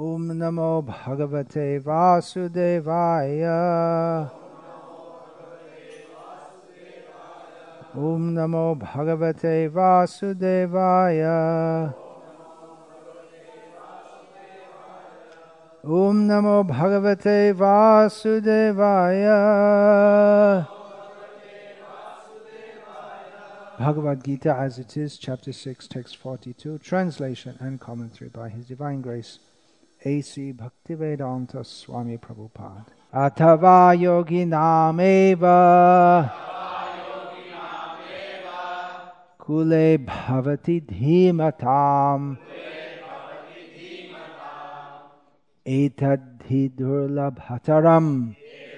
Om Namo Bhagavate Vasudevaya. Om Namo Bhagavate Vasudevaya. Om Namo Bhagavate Vasudevaya. Bhagavad Gita as it is, chapter 6, text 42, translation and commentary by His Divine Grace, A.C. Bhaktivedanta Swami Prabhupada. Atava yoginameva kule bhavati dhimatam etadhi durlabhataram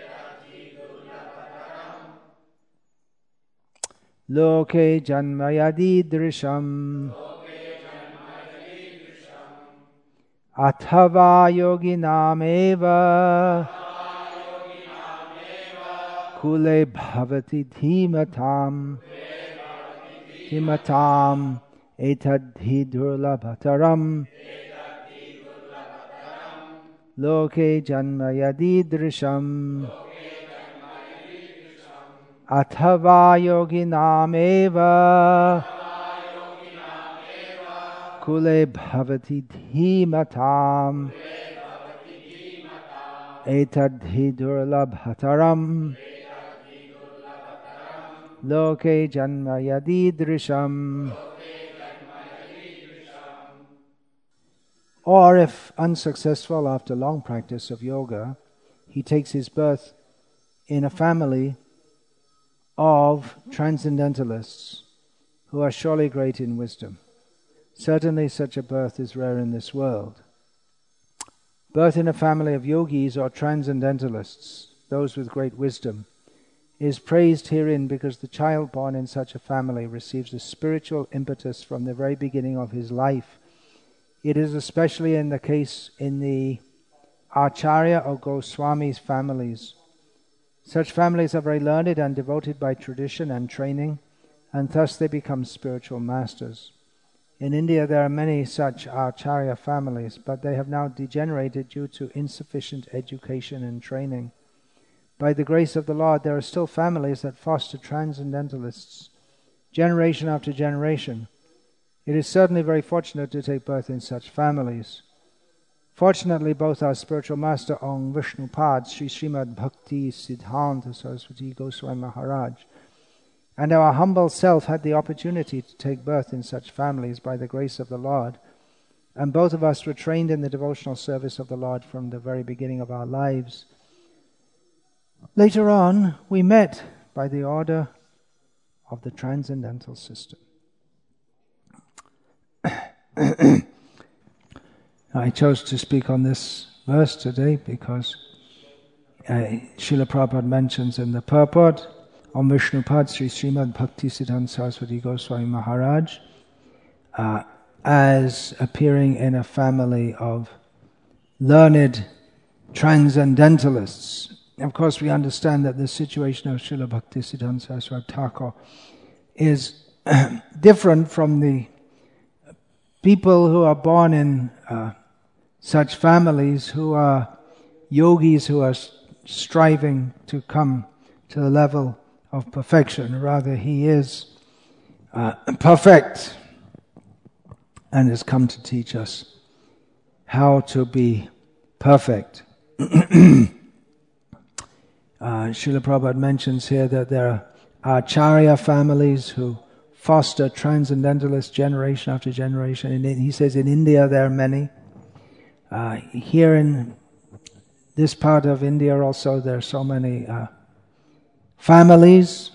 loke janmayadi drisham athava yoginameva kule bhavati dhimatam etadhi durlabhataram loke janmayadi drisham athava yoginameva kule bhavati dhimatam etadhi durlabhataram loke janmayadi drisham. Or if unsuccessful after long practice of yoga, he takes his birth in a family of transcendentalists who are surely great in wisdom. Certainly such a birth is rare in this world. Birth in a family of yogis or transcendentalists, those with great wisdom, is praised herein because the child born in such a family receives a spiritual impetus from the very beginning of his life. It is especially in the case in the Acharya or Goswami's families. Such families are very learned and devoted by tradition and training, and thus they become spiritual masters. In India there are many such Acharya families, but they have now degenerated due to insufficient education and training. By the grace of the Lord, there are still families that foster transcendentalists, generation after generation. It is certainly very fortunate to take birth in such families. Fortunately, both our spiritual master Om Vishnupad, Sri Srimad Bhakti Siddhanta Saraswati Goswami Maharaj, and our humble self had the opportunity to take birth in such families by the grace of the Lord, and both of us were trained in the devotional service of the Lord from the very beginning of our lives. Later on, we met by the order of the transcendental system. I chose to speak on this verse today because Srila Prabhupada mentions in the purport Om Vishnupad Sri Srimad Bhakti Siddhanta Saraswati Goswami Maharaj as appearing in a family of learned transcendentalists. Of course, we understand that the situation of Srila Bhakti Siddhanta Saraswati Thakur is different from the people who are born in such families who are yogis who are striving to come to the level of perfection. Rather, he is perfect and has come to teach us how to be perfect. Srila Prabhupada mentions here that there are Acharya families who foster transcendentalists generation after generation. And he says in India there are many. Here in this part of India also there are so many families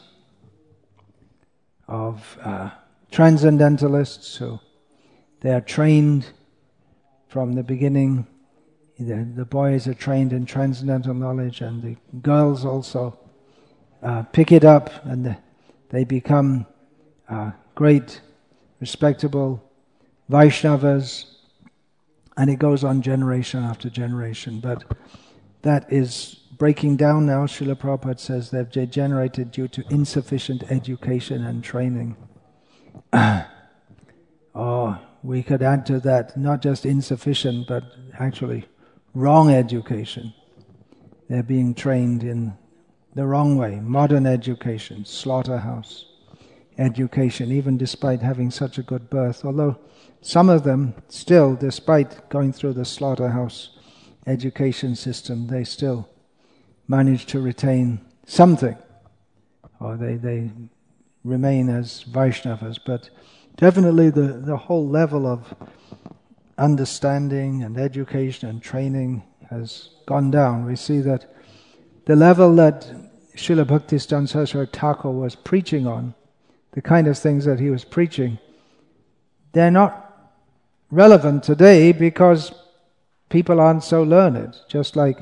of transcendentalists who they are trained from the beginning. The boys are trained in transcendental knowledge, and the girls also pick it up, and they become great, respectable Vaishnavas, and it goes on generation after generation. But that is breaking down now. Srila Prabhupada says they've degenerated due to insufficient education and training. we could add to that not just insufficient, but actually wrong education. They're being trained in the wrong way. Modern education, slaughterhouse education, even despite having such a good birth. Although some of them still, despite going through the slaughterhouse education system, they still manage to retain something. Or they remain as Vaishnavas. But definitely the whole level of understanding and education and training has gone down. We see that the level that Srila Bhaktisiddhanta Saraswati Thakur was preaching on, the kind of things that he was preaching, they're not relevant today because people aren't so learned. Just like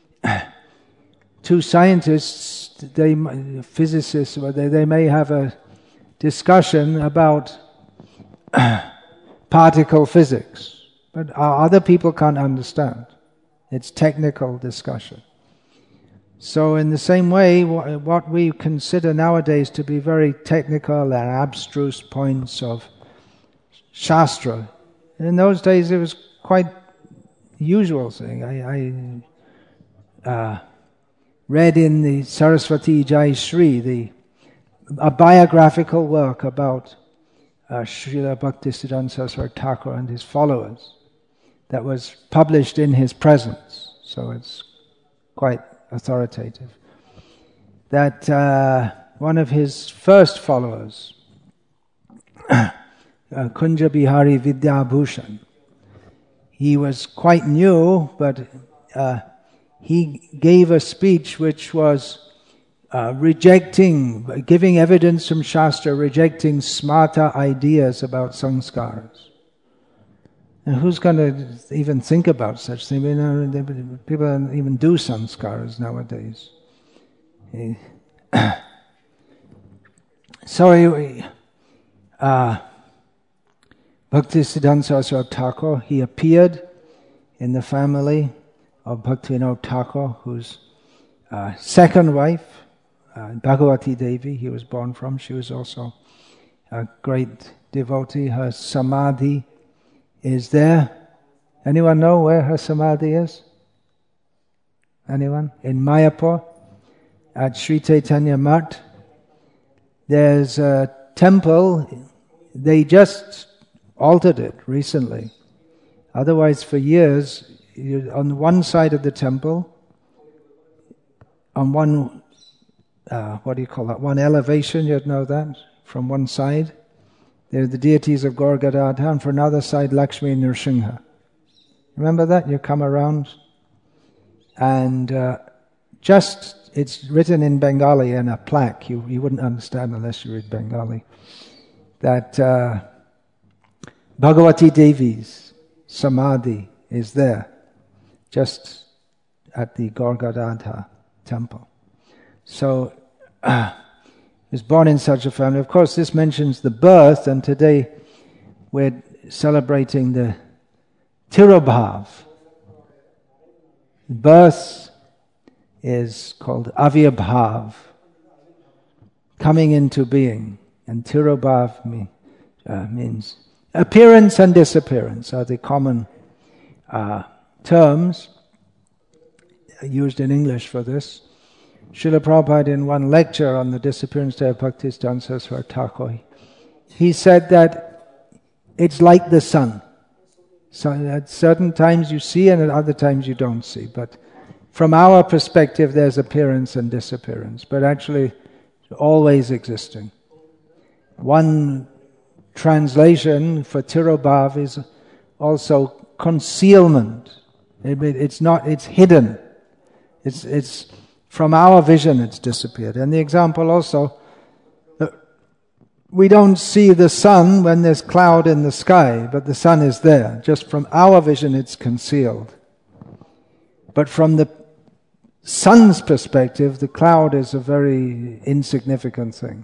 two scientists, physicists, they may have a discussion about particle physics, but other people can't understand. It's technical discussion. So in the same way, what we consider nowadays to be very technical and abstruse points of Shastra, in those days it was quite usual thing. I read in the Saraswati Jai Shri, a biographical work about Srila Bhaktisiddhanta Saraswati Thakur and his followers that was published in his presence, so it's quite authoritative. That one of his first followers, Kunja Bihari Vidyabhushan, he was quite new, but he gave a speech which was giving evidence from Shastra, rejecting smarta ideas about sanskaras. And who's going to even think about such things? People don't even do sanskaras nowadays. So, Bhaktisiddhanta Saraswati Thakur, he appeared in the family of Bhaktivinoda Thakur, whose second wife, Bhagavati Devi, he was born from. She was also a great devotee. Her samadhi is there. Anyone know where her samadhi is? Anyone? In Mayapur, at Sri Chaitanya Math, there's a temple. They just altered it recently. Otherwise, for years, on one side of the temple, on one, one elevation, you'd know that, from one side, there are the deities of Gaur Gadadhar, and for another side, Lakshmi Nrsimha. Remember that? You come around, and it's written in Bengali in a plaque. You wouldn't understand unless you read Bengali. That Bhagavati Devi's samadhi is there, just at the Gaur Gadadhar temple. So, he was born in such a family. Of course, this mentions the birth, and today we're celebrating the Tirobhav. Birth is called Avirbhav, coming into being, and Tirobhav means appearance and disappearance are the common terms used in English for this. Srila Prabhupada, in one lecture on the disappearance day of Bhaktisiddhanta Saraswati Thakur, he said that it's like the sun. So at certain times you see and at other times you don't see. But from our perspective there's appearance and disappearance, but actually always existing. One translation for Tirobhav is also concealment. It's hidden. It's from our vision it's disappeared. And the example also, we don't see the sun when there's cloud in the sky, but the sun is there. Just from our vision it's concealed. But from the sun's perspective, the cloud is a very insignificant thing.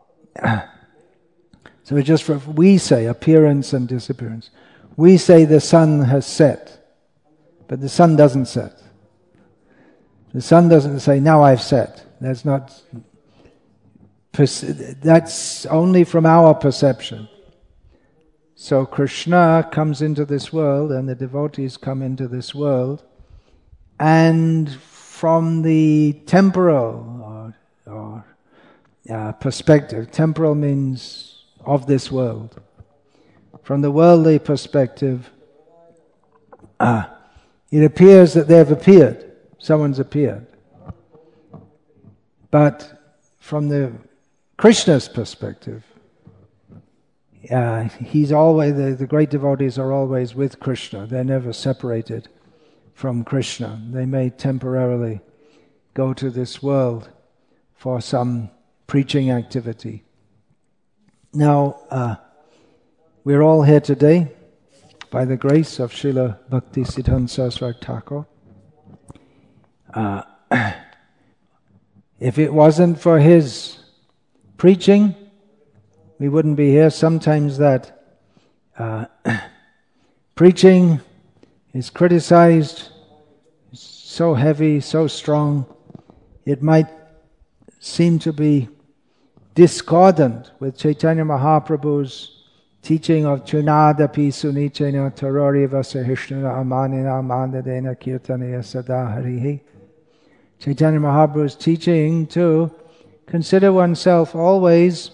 So it's just we say appearance and disappearance. We say the sun has set, but the sun doesn't set. The sun doesn't say, now I've set. That's only from our perception. So Krishna comes into this world and the devotees come into this world, and from the temporal or perspective, temporal means of this world. From the worldly perspective, it appears that they've appeared, someone's appeared. But from the Krishna's perspective, he's always, the great devotees are always with Krishna. They're never separated from Krishna. They may temporarily go to this world for some preaching activity. Now, we're all here today by the grace of Srila Bhaktisiddhanta Saraswati Thakur. If it wasn't for his preaching, we wouldn't be here. Sometimes that preaching is criticized, so heavy, so strong, it might seem to be discordant with Chaitanya Mahaprabhu's teaching of Trinadapi Sunichena Tarori Vasahishna Amanina Mandadena Kirtanaya Sada Harihi. Chaitanya Mahaprabhu's teaching to consider oneself always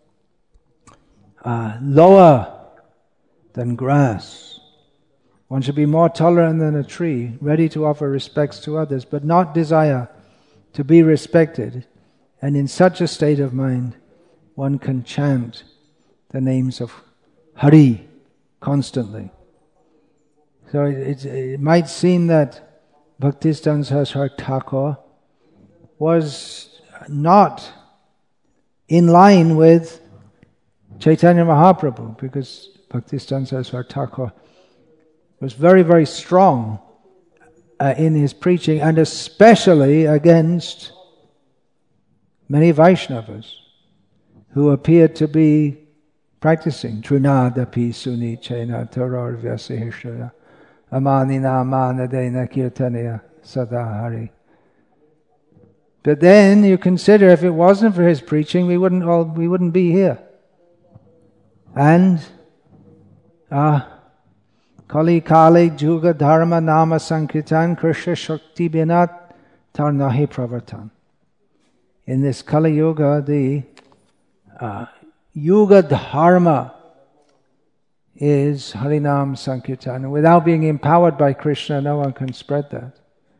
lower than grass. One should be more tolerant than a tree, ready to offer respects to others, but not desire to be respected. And in such a state of mind, one can chant the names of Hari constantly. So it might seem that Bhaktisiddhanta Saraswati Thakur was not in line with Chaitanya Mahaprabhu, because Bhaktisiddhanta Saraswati Thakur was very, very strong in his preaching, and especially against many Vaishnavas who appeared to be practicing Trinadapi Sunichena Taror Vyasahishya Amanina Manadena Kirtanaya Sadahari. But then you consider, if it wasn't for his preaching, we wouldn't be here. And Kali Kali Juga Dharma Nama Sankirtan Krishna Shakti Binat Tarnahi Pravartan. In this Kali Yuga, the Yuga Dharma is Harinam Sankirtan. Without being empowered by Krishna, no one can spread that.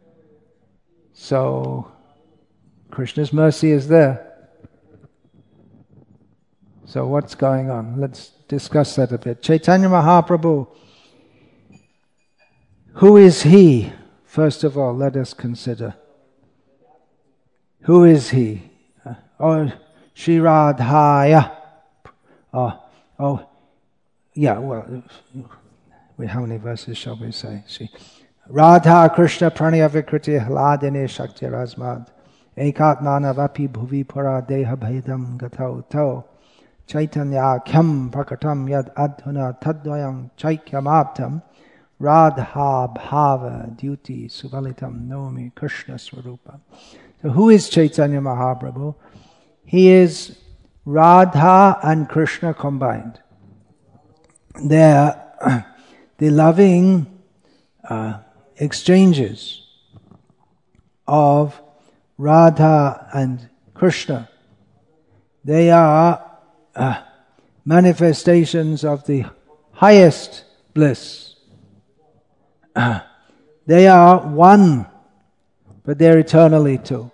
So, Krishna's mercy is there. So what's going on? Let's discuss that a bit. Chaitanya Mahaprabhu, who is he? First of all, let us consider. Who is he? Shri Radhaya. How many verses shall we say? Radha Krishna Pranya Vikriti Hladine Shakti Razmad Ekatmana Vapi Bhuvi Para Deha Bhaidam Gatau Tau Chaitanya Khyam Prakatam Yad Adhuna Tadvayam Chaikyamaptam Radha Bhava Duty Subalitam Nomi Krishna Swarupa. So who is Chaitanya Mahaprabhu? He is Radha and Krishna combined. They're the loving exchanges of Radha and Krishna. They are manifestations of the highest bliss. They are one, but they're eternally two.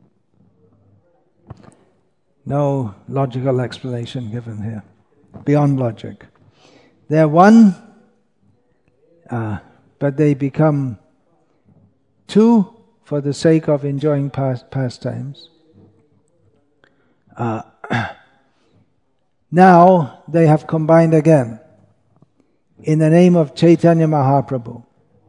No logical explanation given here, beyond logic. They're one, but they become two for the sake of enjoying pastimes. Now they have combined again in the name of Chaitanya Mahaprabhu,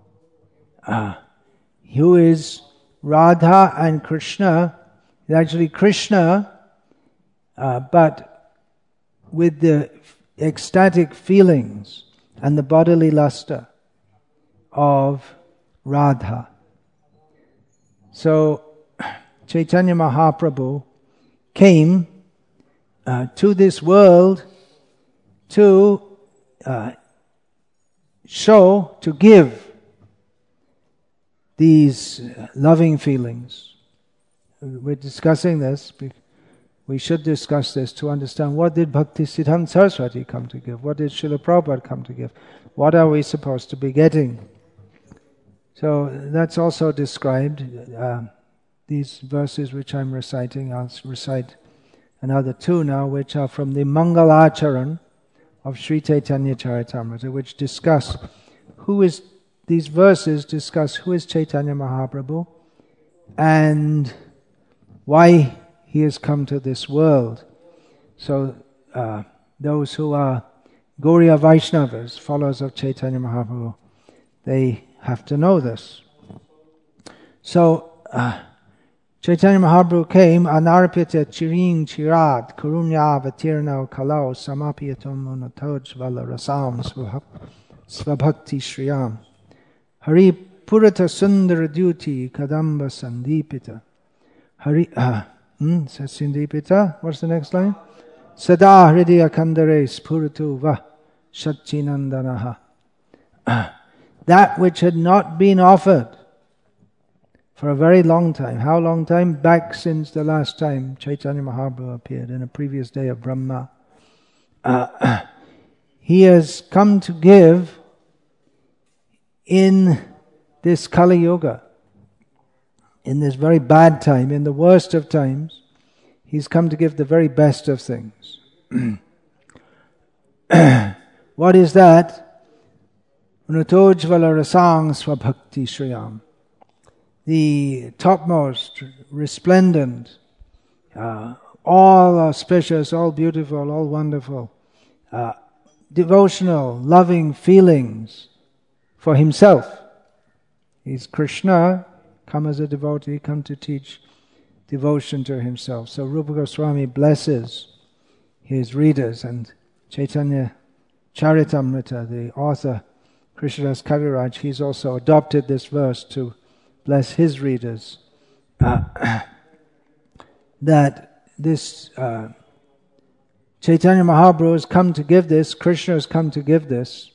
who is Radha and Krishna. Actually Krishna, but with the ecstatic feelings and the bodily luster of Radha. So Chaitanya Mahaprabhu came to this world to show, to give these loving feelings. We're discussing this. We should discuss this to understand what did Bhaktisiddhanta Saraswati come to give? What did Srila Prabhupada come to give? What are we supposed to be getting? So that's also described. These verses which I'm reciting, I'll recite another two now, which are from the Mangalacharan of Sri Chaitanya Charitamrita, which discuss these verses discuss who is Chaitanya Mahaprabhu and why he has come to this world. So those who are Gauriya Vaishnavas, followers of Chaitanya Mahaprabhu, they have to know this. So Chaitanya Mahaprabhu came, anarpita chiring chirat karunya vatirnau kalau samapiyatam munatoj vala rasam svabhakti shriyam hari purata sundara duti kadamba sandipita hari sandipita. What's the next line? Sada hridaya kandare spuratu va shatchinandanaha. That which had not been offered for a very long time. How long time? Back since the last time Chaitanya Mahaprabhu appeared, in a previous day of Brahma. He has come to give in this Kali Yuga, in this very bad time, in the worst of times. He's come to give the very best of things. What is that? Unatojvala rasang swabhakti shriyam. The topmost, resplendent, all auspicious, all beautiful, all wonderful, devotional, loving feelings for himself. He's Krishna, come as a devotee, come to teach devotion to himself. So Rupa Goswami blesses his readers, and Chaitanya Charitamrita, the author, Krishnadas Kaviraj, he's also adopted this verse to bless his readers, that this Chaitanya Mahaprabhu has come to give this, Krishna has come to give this,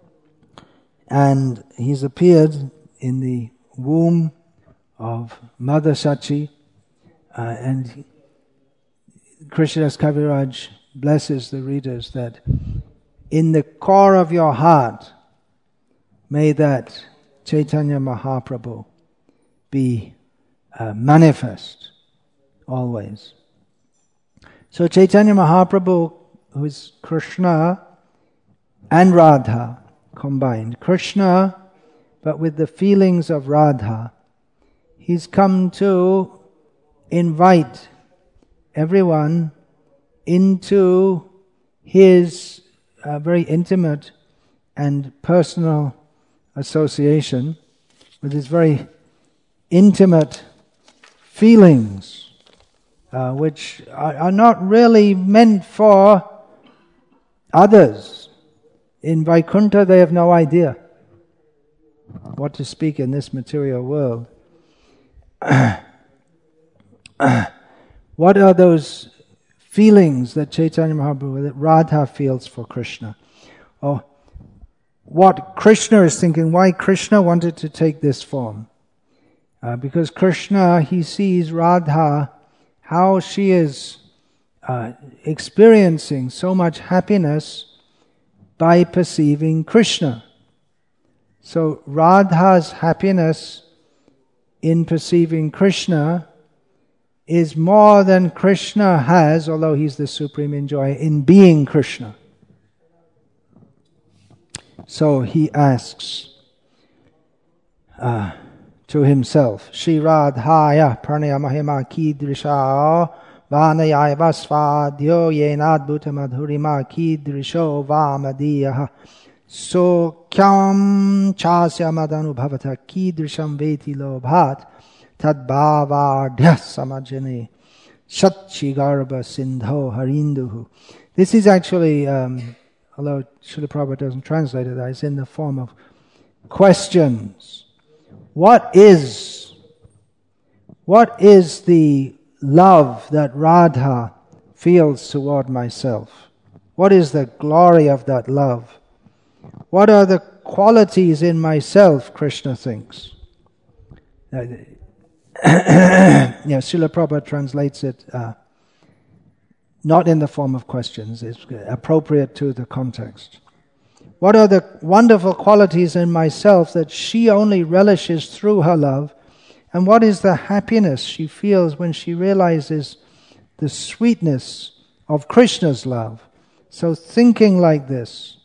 and he's appeared in the womb of Mother Sachi, and Krishnadas Kaviraj blesses the readers that in the core of your heart, may that Chaitanya Mahaprabhu be manifest always. So Chaitanya Mahaprabhu, who is Krishna and Radha combined, Krishna but with the feelings of Radha, he's come to invite everyone into his very intimate and personal association with his very intimate feelings, which are not really meant for others. In Vaikuntha they have no idea what to speak in this material world. What are those feelings that Chaitanya Mahaprabhu, that Radha feels for Krishna? Or what Krishna is thinking, why Krishna wanted to take this form. Because Krishna, he sees Radha, how she is experiencing so much happiness by perceiving Krishna. So Radha's happiness in perceiving Krishna is more than Krishna has, although he's the supreme enjoyer, in being Krishna. So he asks to himself, Shri Radhaya Pranaya Mahima Kidrisha Vanayaya Vasvadyo Yenadbhuta Madhurima Kidrisho Vamadiyaha So Kyam Chasya Madanu Bhavata Kidrisham Veti Lobhat Tadbhavardhya Samajane Shatchigarbha Sindho Harinduhu. This is actually, although Srila Prabhupada doesn't translate it, it's in the form of questions. What is the love that Radha feels toward myself? What is the glory of that love? What are the qualities in myself, Krishna thinks? Srila Prabhupada translates it not in the form of questions, it's appropriate to the context. What are the wonderful qualities in myself that she only relishes through her love? And what is the happiness she feels when she realizes the sweetness of Krishna's love? So thinking like this,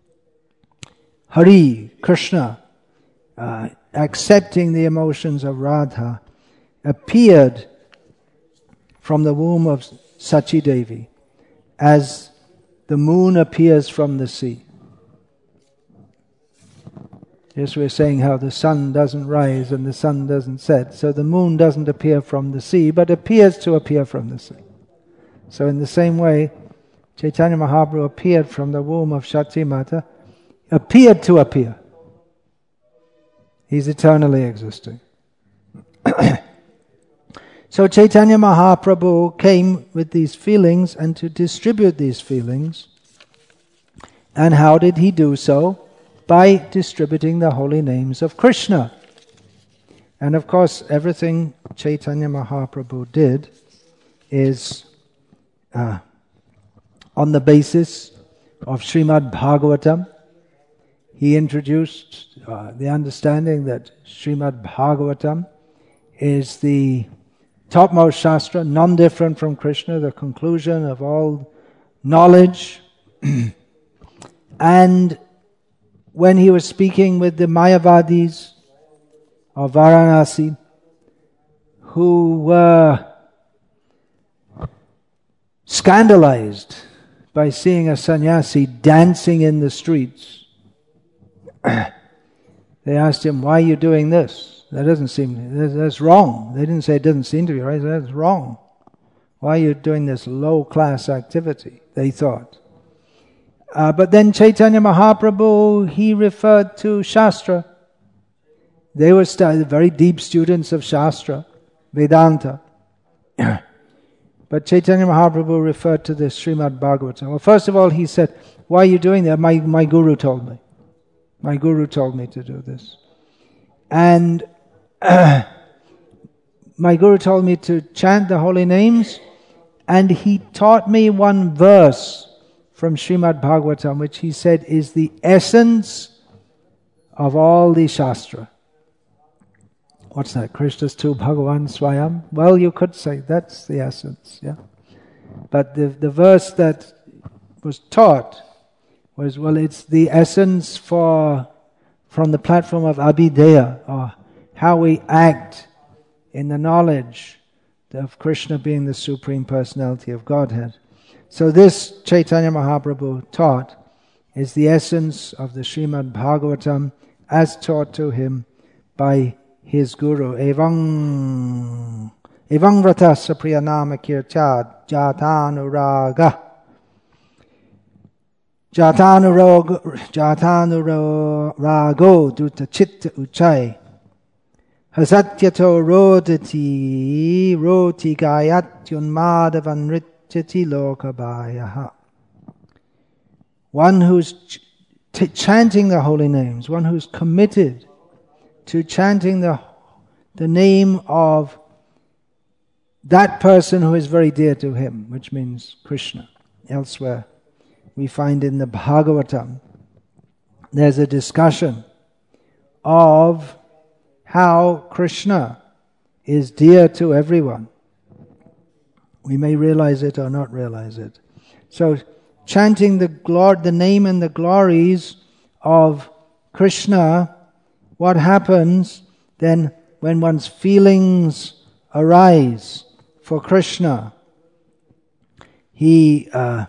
Hari, Krishna, accepting the emotions of Radha, appeared from the womb of Sachi Devi as the moon appears from the sea. Yes, we're saying how the sun doesn't rise and the sun doesn't set, so the moon doesn't appear from the sea, but appears to appear from the sea. So in the same way, Chaitanya Mahaprabhu appeared from the womb of Shakti Mata, appeared to appear. He's eternally existing. So Chaitanya Mahaprabhu came with these feelings and to distribute these feelings. And how did he do so? By distributing the holy names of Krishna. And of course, everything Chaitanya Mahaprabhu did is on the basis of Srimad Bhagavatam. He introduced the understanding that Srimad Bhagavatam is the topmost Shastra, non-different from Krishna, the conclusion of all knowledge. And when he was speaking with the Mayavadis of Varanasi, who were scandalized by seeing a sannyasi dancing in the streets, they asked him, why are you doing this? That doesn't seem, that's wrong. They didn't say it doesn't seem to be right, that's wrong. Why are you doing this low-class activity? They thought. But then Chaitanya Mahaprabhu, he referred to Shastra. They were very deep students of Shastra, Vedanta. But Chaitanya Mahaprabhu referred to the Srimad Bhagavatam. Well, first of all, he said, why are you doing that? My guru told me. My guru told me to do this. And my guru told me to chant the holy names, and he taught me one verse from Srimad Bhagavatam, which he said is the essence of all the Shastra. What's that? Krishna's tu Bhagavan Swayam? Well, you could say that's the essence, yeah. But the verse that was taught was, well, it's the essence from the platform of Abhideya, or how we act in the knowledge of Krishna being the Supreme Personality of Godhead. So this Chaitanya Mahaprabhu taught is the essence of the Srimad Bhagavatam as taught to him by his guru. Evang vrata sapriyanama kirtad jatanuraga jatanurago duta chitta uchai hasatyato roti gayatyunmadavan rityati lokabayaha. One who's chanting the holy names, one who's committed to chanting the name of that person who is very dear to him, which means Krishna. Elsewhere, we find in the Bhagavatam, there's a discussion of how Krishna is dear to everyone. We may realize it or not realize it. So, chanting the name and the glories of Krishna, what happens then when one's feelings arise for Krishna? He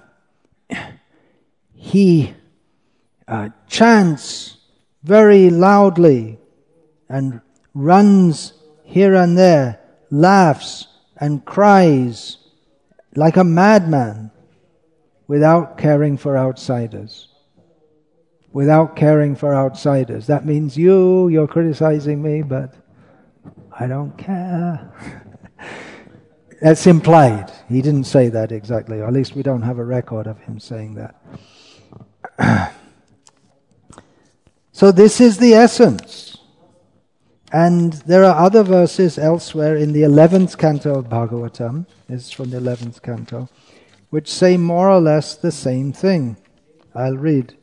chants very loudly and runs here and there, laughs and cries like a madman without caring for outsiders. Without caring for outsiders. That means you're criticizing me, but I don't care. That's implied. He didn't say that exactly, or at least we don't have a record of him saying that. So this is the essence. And there are other verses elsewhere in the 11th canto of Bhagavatam, this is from the 11th canto, which say more or less the same thing. I'll read.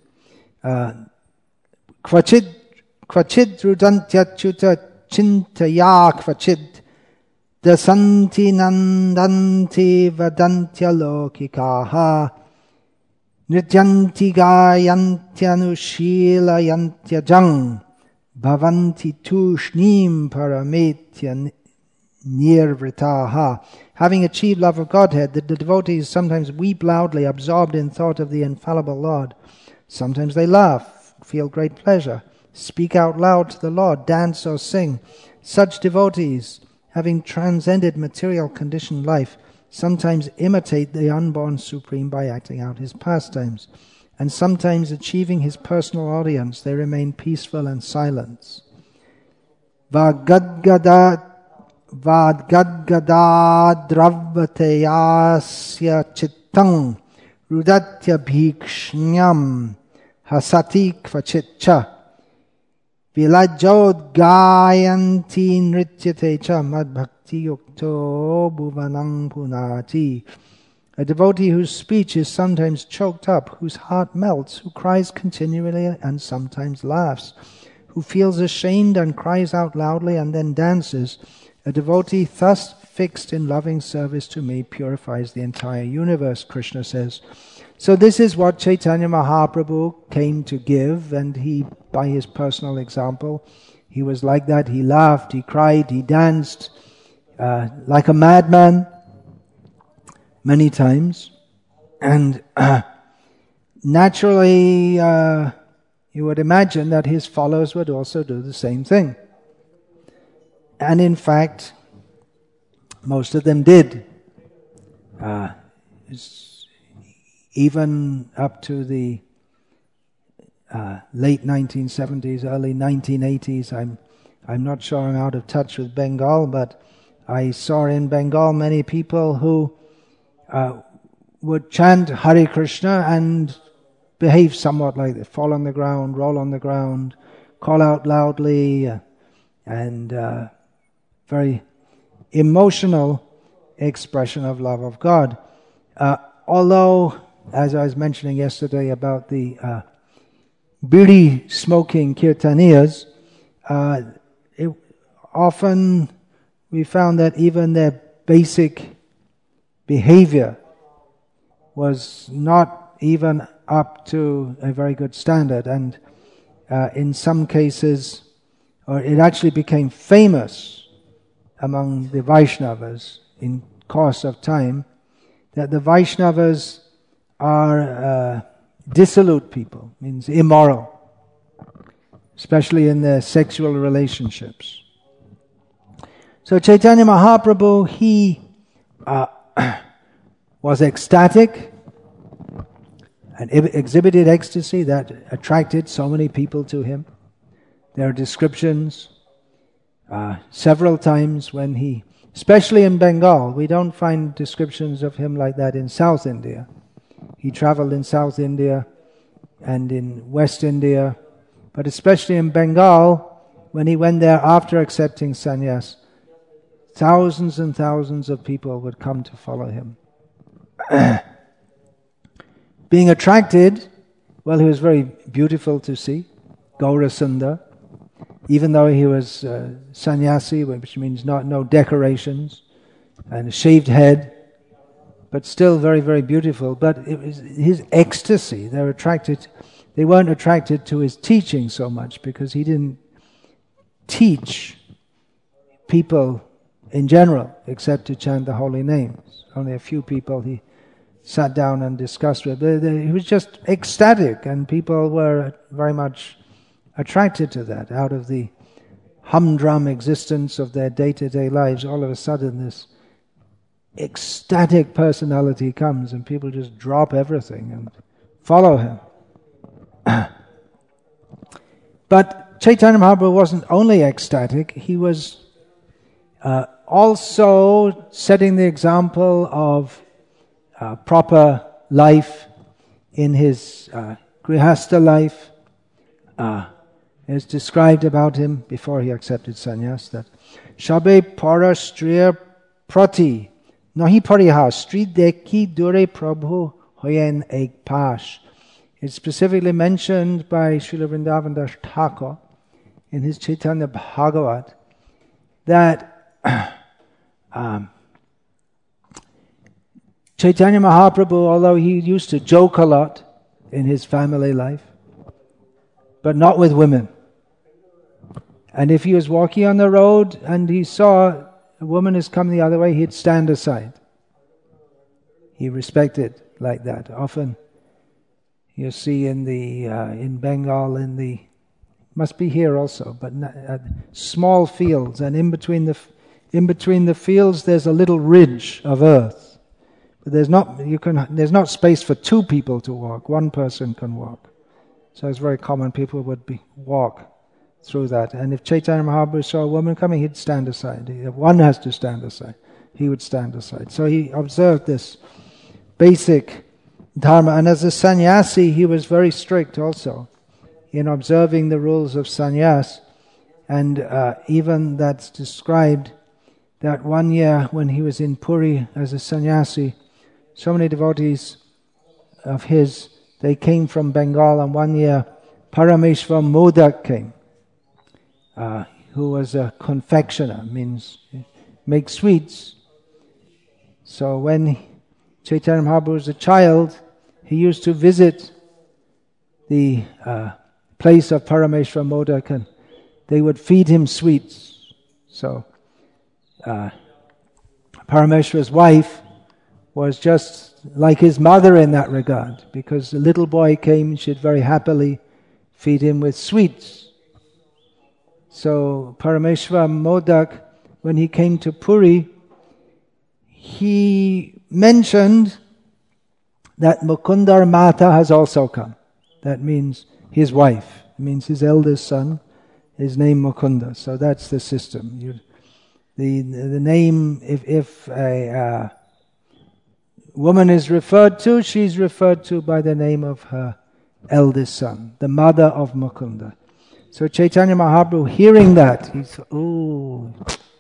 Kvachid rudantyachyuta chintaya kvachid dasanti nandanti vadantya lokikaha nrityanti gayantyanushilayantya jang bhavanti tushnim parametya nirvritaha. Having achieved love of Godhead, the devotees sometimes weep loudly, absorbed in thought of the infallible Lord. Sometimes they laugh, feel great pleasure, speak out loud to the Lord, dance or sing. Such devotees, having transcended material conditioned life, sometimes imitate the unborn Supreme by acting out his pastimes, and sometimes achieving his personal audience, they remain peaceful and silent. Vadgadgadadravvateyasya chittang rudatya bhikshnyam hasati kvachitcha vilajod gayanti nrityate cha madbhakti yukto bhuvanang punati. A devotee whose speech is sometimes choked up, whose heart melts, who cries continually and sometimes laughs, who feels ashamed and cries out loudly and then dances, a devotee thus fixed in loving service to me purifies the entire universe, Krishna says. So this is what Chaitanya Mahaprabhu came to give, and he, by his personal example, he was like that. He laughed, he cried, he danced like a madman many times. And naturally, you would imagine that his followers would also do the same thing. And in fact, most of them did. Even up to the late 1970s, early 1980s, I'm not sure, I'm out of touch with Bengal, but I saw in Bengal many people who would chant Hare Krishna and behave somewhat like that, fall on the ground, roll on the ground, call out loudly, and very emotional expression of love of God. Although, as I was mentioning yesterday about the bidi smoking kirtaniyas, often we found that even their basic behavior was not even up to a very good standard, and in some cases, or it actually became famous among the Vaishnavas in course of time, that the Vaishnavas are dissolute people, means immoral, especially in their sexual relationships. So Chaitanya Mahaprabhu, he was ecstatic and exhibited ecstasy that attracted so many people to him. There are descriptions several times when he, especially in Bengal, we don't find descriptions of him like that in South India. He traveled in South India and in West India, but especially in Bengal, when he went there after accepting sannyas, thousands and thousands of people would come to follow him. Being attracted, well, he was very beautiful to see, Gaurasundar, even though he was sannyasi, which means no decorations, and a shaved head, but still very, very beautiful. But it was his ecstasy. They weren't attracted to his teaching so much, because he didn't teach people in general, except to chant the holy names. Only a few people he sat down and discussed with. He was just ecstatic, and people were very much attracted to that. Out of the humdrum existence of their day-to-day lives, all of a sudden this ecstatic personality comes, and people just drop everything and follow him. But Chaitanya Mahaprabhu wasn't only ecstatic, he was also setting the example of proper life in his grihastha life, It's described about him before he accepted sannyas that Shabe para striya prati nahi pariha stri deki dure prabhu hoyen ek pash. It's specifically mentioned by Srila Vrindavan Das Thakur in his Chaitanya Bhagavat that Chaitanya Mahaprabhu, although he used to joke a lot in his family life, but not with women. And if he was walking on the road and he saw a woman is coming the other way, he'd stand aside. He respected like that. Often you see in Bengal, must be here also, but small fields, and in between the fields there's a little ridge of earth. But there's not space for two people to walk. One person can walk. So it's very common people would walk through that. And if Chaitanya Mahaprabhu saw a woman coming, he'd stand aside. One has to stand aside. He would stand aside. So he observed this basic dharma. And as a sannyasi, he was very strict also in observing the rules of sannyas. And even that's described that one year when he was in Puri as a sannyasi, so many devotees of his, they came from Bengal, and one year Parameshwar Modak came, who was a confectioner, means make sweets. So when Chaitanya Mahaprabhu was a child, he used to visit the place of Parameshwar Modak, and they would feed him sweets. So Parameshwar's wife was just like his mother in that regard, because the little boy came, she'd very happily feed him with sweets. So Parameshwar Modak, when he came to Puri, he mentioned that Mukundar Mata has also come. That means his wife. It means his eldest son is named Mukunda. So that's the system. The name, if a woman is referred to, she's referred to by the name of her eldest son, the mother of Mukunda. So Chaitanya Mahaprabhu, hearing that, he thought, oh,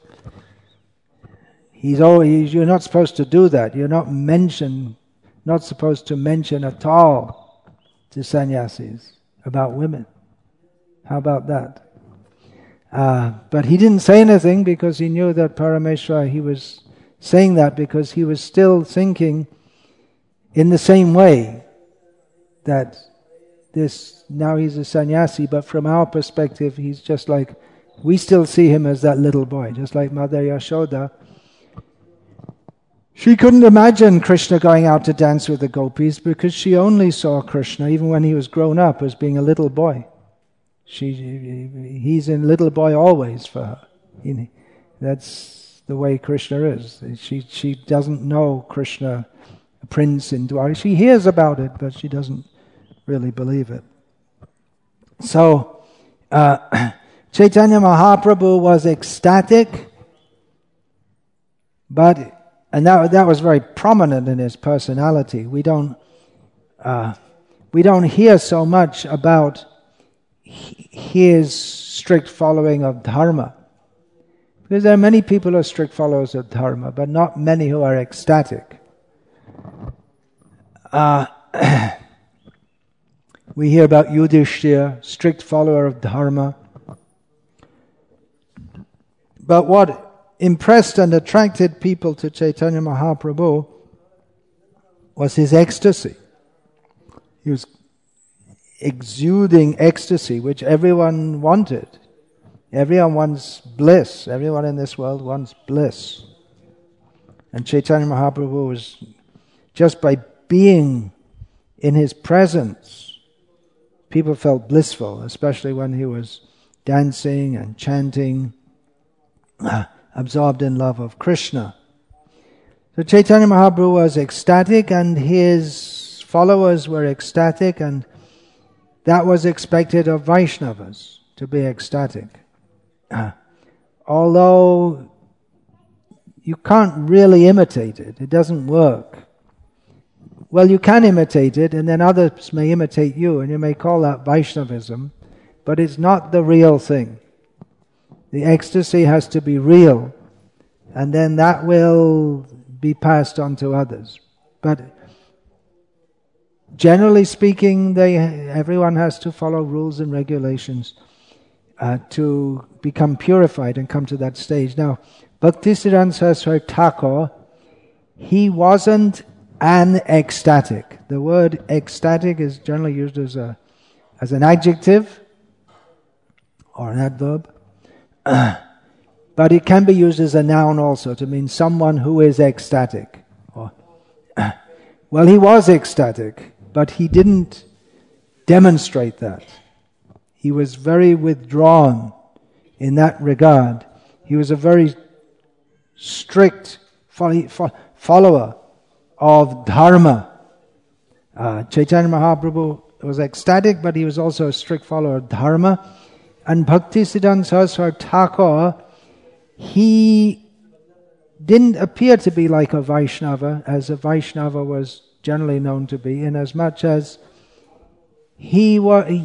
you're not supposed to do that. You're not supposed to mention at all to sannyasis about women. How about that? But he didn't say anything because he knew that Parameshwar, he was saying that because he was still thinking in the same way that now he's a sannyasi, but from our perspective he's just like, we still see him as that little boy, just like Mother Yashoda. She couldn't imagine Krishna going out to dance with the gopis because she only saw Krishna, even when he was grown up, as being a little boy. He's a little boy always for her. That's the way Krishna is. She doesn't know Krishna, a prince in Dwarka. She hears about it, but she doesn't really believe it. So, Chaitanya Mahaprabhu was ecstatic, and that was very prominent in his personality. We don't hear so much about his strict following of dharma, because there are many people who are strict followers of dharma, but not many who are ecstatic. We hear about Yudhishthira, strict follower of dharma. But what impressed and attracted people to Chaitanya Mahaprabhu was his ecstasy. He was exuding ecstasy, which everyone wanted. Everyone wants bliss. Everyone in this world wants bliss. And Chaitanya Mahaprabhu was, just by being in his presence, people felt blissful, especially when he was dancing and chanting, absorbed in love of Krishna. So Chaitanya Mahaprabhu was ecstatic, and his followers were ecstatic, and that was expected of Vaishnavas, to be ecstatic. Although you can't really imitate it, it doesn't work. Well, you can imitate it, and then others may imitate you, and you may call that Vaishnavism, but it's not the real thing. The ecstasy has to be real, and then that will be passed on to others. But generally speaking, everyone has to follow rules and regulations to become purified and come to that stage. Now, Bhaktisiddhanta Saraswati Thakur, he wasn't an ecstatic. The word ecstatic is generally used as an adjective or an adverb. But it can be used as a noun also to mean someone who is ecstatic. Well, he was ecstatic, but he didn't demonstrate that. He was very withdrawn in that regard. He was a very strict follower of dharma. Chaitanya Mahaprabhu was ecstatic, but he was also a strict follower of dharma. And Bhaktisiddhanta Saraswati Thakur, he didn't appear to be like a Vaishnava, as a Vaishnava was generally known to be, in as much as we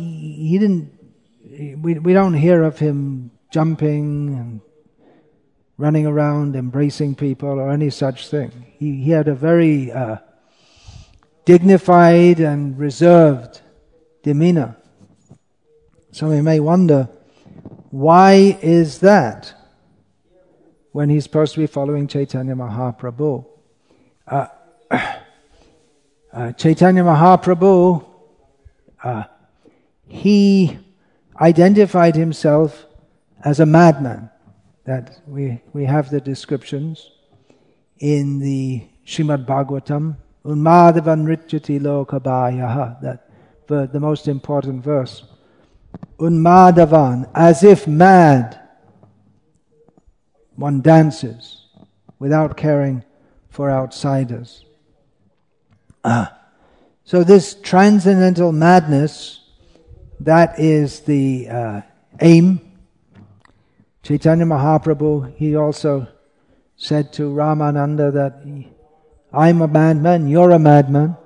don't hear of him jumping and running around, embracing people, or any such thing. He had a very dignified and reserved demeanor. So we may wonder, why is that when he's supposed to be following Chaitanya Mahaprabhu? Chaitanya Mahaprabhu, he identified himself as a madman. That we have the descriptions in the Srimad Bhagavatam, Unmadavan Nrityati Lokabhayaha, that the most important verse. Unmadavan, as if mad, one dances without caring for outsiders. So this transcendental madness, that is the aim. Chaitanya Mahaprabhu, he also said to Ramananda that I'm a madman, you're a madman.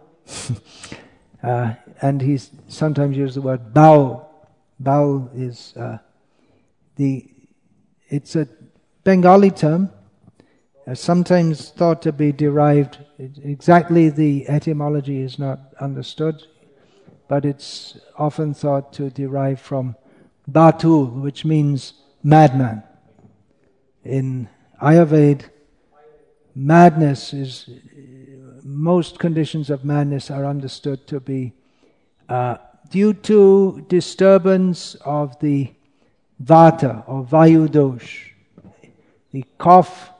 And he sometimes used the word baul. Baul is it's a Bengali term, sometimes thought to be derived. Exactly the etymology is not understood, but it's often thought to derive from batul, which means madman. In Ayurveda, madness is, most conditions of madness are understood to be due to disturbance of the vata or vayu dosh, the cough,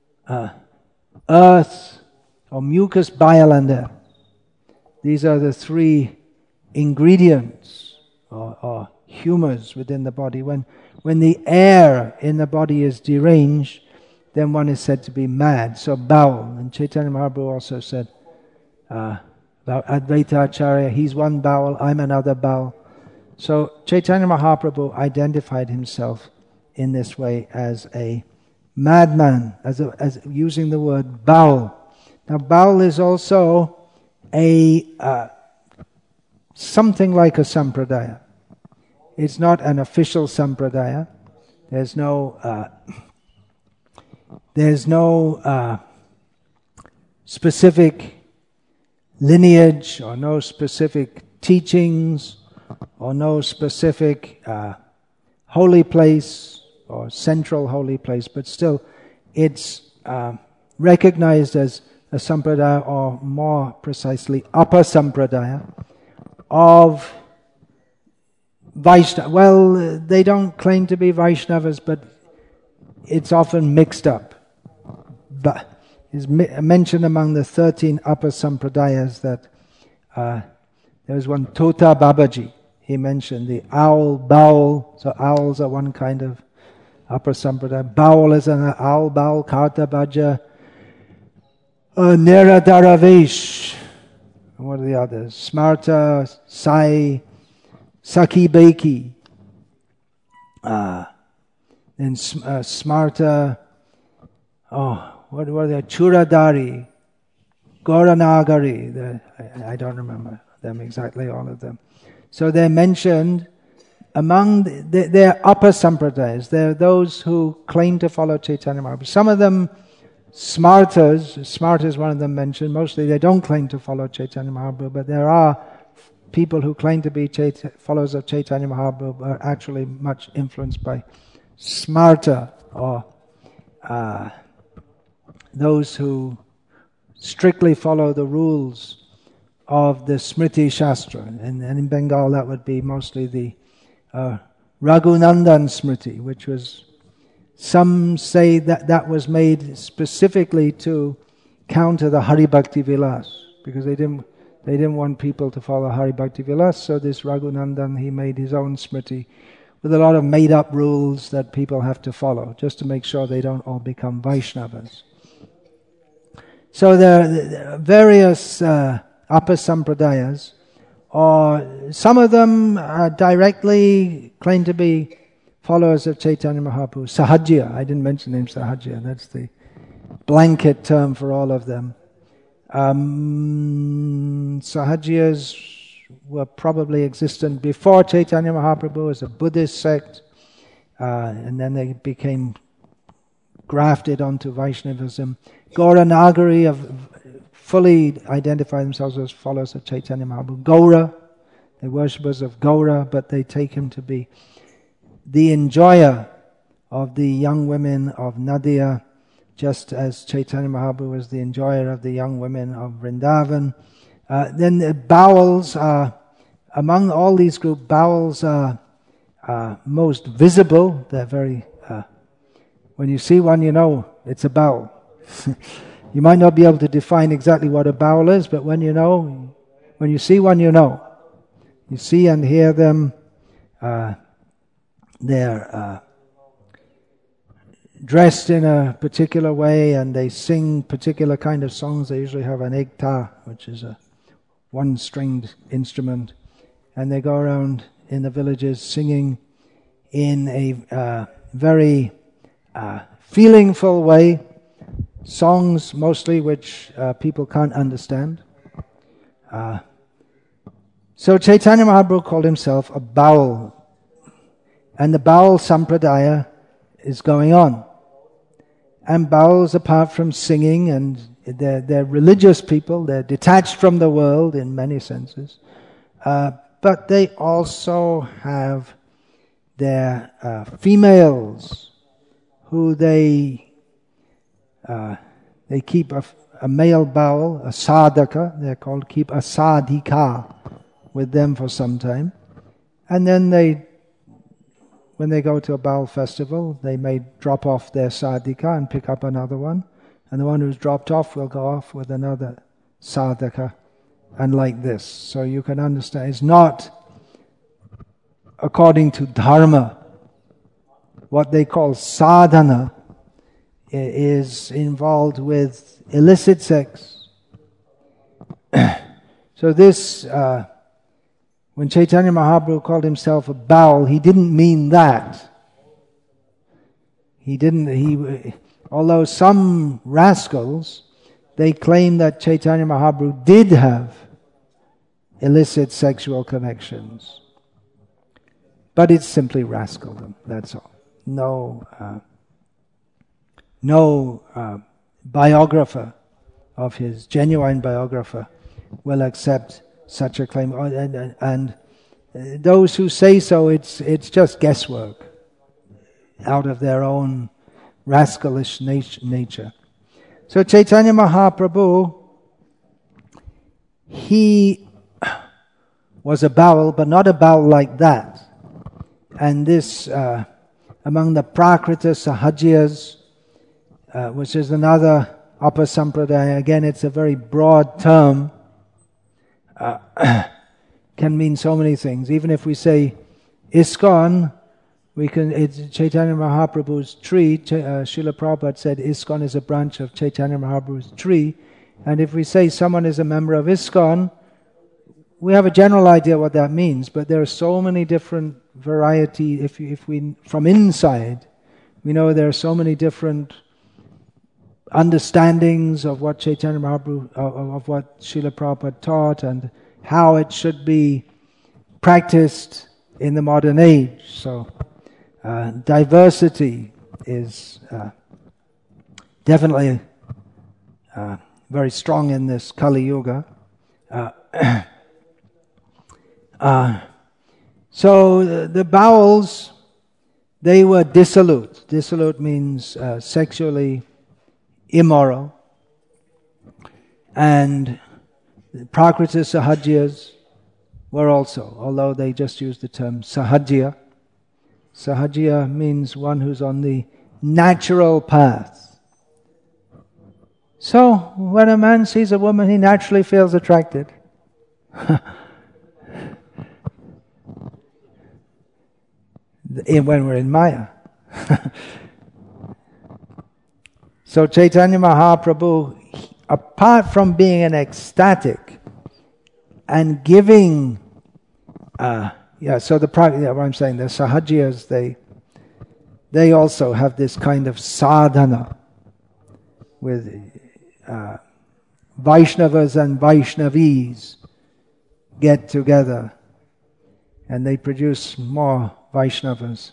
earth or mucus, bile and air. These are the three ingredients or humors within the body. When the air in the body is deranged, then one is said to be mad. So baul. And Chaitanya Mahaprabhu also said about Advaita Acharya, he's one baul, I'm another baul. So Chaitanya Mahaprabhu identified himself in this way as a madman, as using the word baul. Now baul is also something like a sampradaya. It's not an official sampradaya. There's no specific lineage or no specific teachings or no specific holy place or central holy place, but still it's recognized as a sampradaya, or more precisely upper sampradaya of Vaishnava. Well, they don't claim to be Vaishnavas, but it's often mixed up. But is mentioned among the 13 upper sampradayas that there was one Tota Babaji. He mentioned the owl, baul. So owls are one kind of upper sampradaya. Baul is an owl, baul, karta bhaja, Nera Daravesh. What are the others? Smarta, Sai, Saki Beki. Then Smarta, what were they? Churadari, Gauranagari. I don't remember them exactly, all of them. So they're mentioned among their upper sampradayas, there are those who claim to follow Chaitanya Mahaprabhu. Some of them, Smarta is one of them mentioned, mostly they don't claim to follow Chaitanya Mahaprabhu, but there are people who claim to be followers of Chaitanya Mahaprabhu, but are actually much influenced by Smarta, or those who strictly follow the rules of the Smriti Shastra. And in Bengal that would be mostly the Raghunandan Smriti, which was, some say that was made specifically to counter the Hari Bhakti Vilas, because they didn't want people to follow Hari Bhakti Vilas, so this Raghunandan, he made his own Smriti with a lot of made up rules that people have to follow, just to make sure they don't all become Vaishnavas. So there are various upper sampradayas, or some of them directly claim to be followers of Chaitanya Mahaprabhu. Sahajya, I didn't mention the name Sahajya, that's the blanket term for all of them. Sahajyas were probably existent before Chaitanya Mahaprabhu as a Buddhist sect, and then they became grafted onto Vaishnavism. Gauranagari have fully identify themselves as followers of Chaitanya Mahaprabhu. Gaura, they're worshippers of Gaura, but they take him to be the enjoyer of the young women of Nadia, just as Chaitanya Mahaprabhu was the enjoyer of the young women of Vrindavan. Then the Bowels are, among all these groups, Bowels are most visible. They're very, when you see one, you know it's a bowel. You might not be able to define exactly what a bowel is, but when you see one, you know. You see and hear them. They're dressed in a particular way, and they sing particular kind of songs. They usually have an ekta, which is a one-stringed instrument, and they go around in the villages singing in a very feelingful way, songs mostly which people can't understand. So Chaitanya Mahaprabhu called himself a bowel, and the bowel sampradaya is going on. And bowels, apart from singing, and they're religious people, they're detached from the world in many senses, but they also have their females who they keep a male bowel, a sadhaka, they're called, keep a sadhika with them for some time. And then when they go to a bowel festival, they may drop off their sadhika and pick up another one. And the one who's dropped off will go off with another sadhaka, and like this. So you can understand, it's not according to dharma. What they call sadhana is involved with illicit sex. So this, when Chaitanya Mahaprabhu called himself a bowel, he didn't mean that. Although some rascals, they claim that Chaitanya Mahaprabhu did have illicit sexual connections. But it's simply rascaldom, that's all. No biographer of his, genuine biographer, will accept such a claim. And those who say so, it's just guesswork out of their own rascalish nature. So Chaitanya Mahaprabhu, he was a bowel, but not a bowel like that. And this, among the Prakrita Sahajyas, which is another upper sampradaya, again it's a very broad term, can mean so many things. Even if we say ISKCON, it's Chaitanya Mahaprabhu's tree. Srila Prabhupada said ISKCON is a branch of Chaitanya Mahaprabhu's tree. And if we say someone is a member of ISKCON, we have a general idea what that means, but there are so many different variety. If we from inside, we know there are so many different understandings of what Chaitanya Mahaprabhu, of what Srila Prabhupada taught, and how it should be practiced in the modern age. So diversity is definitely very strong in this Kali Yuga. So the bowels, they were dissolute. Dissolute means sexually immoral. And the Prakriti Sahajiyas were also, although they just used the term Sahajiya. Sahajiya means one who's on the natural path. So when a man sees a woman, he naturally feels attracted. When we're in Maya. So Chaitanya Mahaprabhu, apart from being an ecstatic and giving, what I'm saying, the Sahajiyas, they also have this kind of sadhana with Vaishnavas and Vaishnavis get together and they produce more Vaishnavas.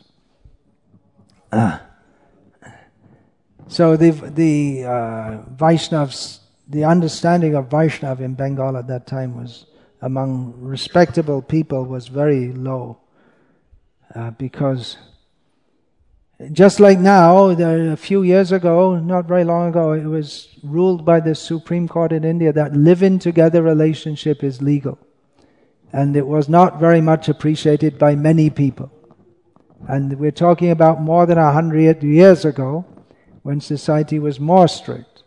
So the Vaishnavas, the understanding of Vaishnav in Bengal at that time was, among respectable people, was very low. Because just like now, a few years ago, not very long ago, it was ruled by the Supreme Court in India that live-in together relationship is legal. And it was not very much appreciated by many people. And we're talking about more than 100 years ago, when society was more strict.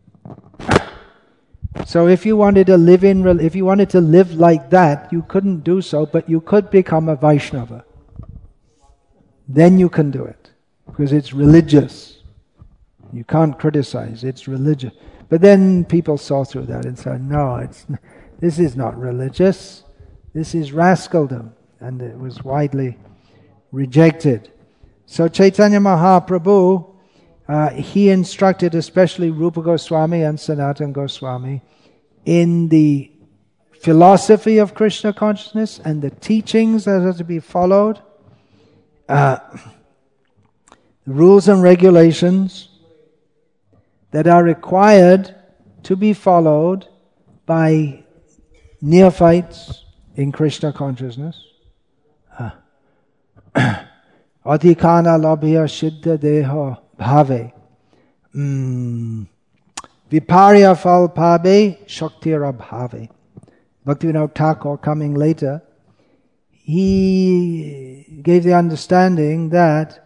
So if you wanted to live like that, you couldn't do so, but you could become a Vaishnava. Then you can do it, because it's religious. You can't criticize, it's religious. But then people saw through that and said, no, this is not religious, this is rascaldom. And it was widely rejected. So Chaitanya Mahaprabhu, he instructed especially Rupa Goswami and Sanatana Goswami in the philosophy of Krishna consciousness and the teachings that are to be followed, rules and regulations that are required to be followed by neophytes in Krishna consciousness. Adhikana labhya siddha deha bhave. Viparya fal pabe shaktira bhave. Bhaktivinoda Thakur, coming later, he gave the understanding that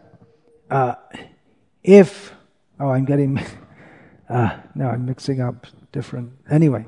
I'm mixing up different. Anyway,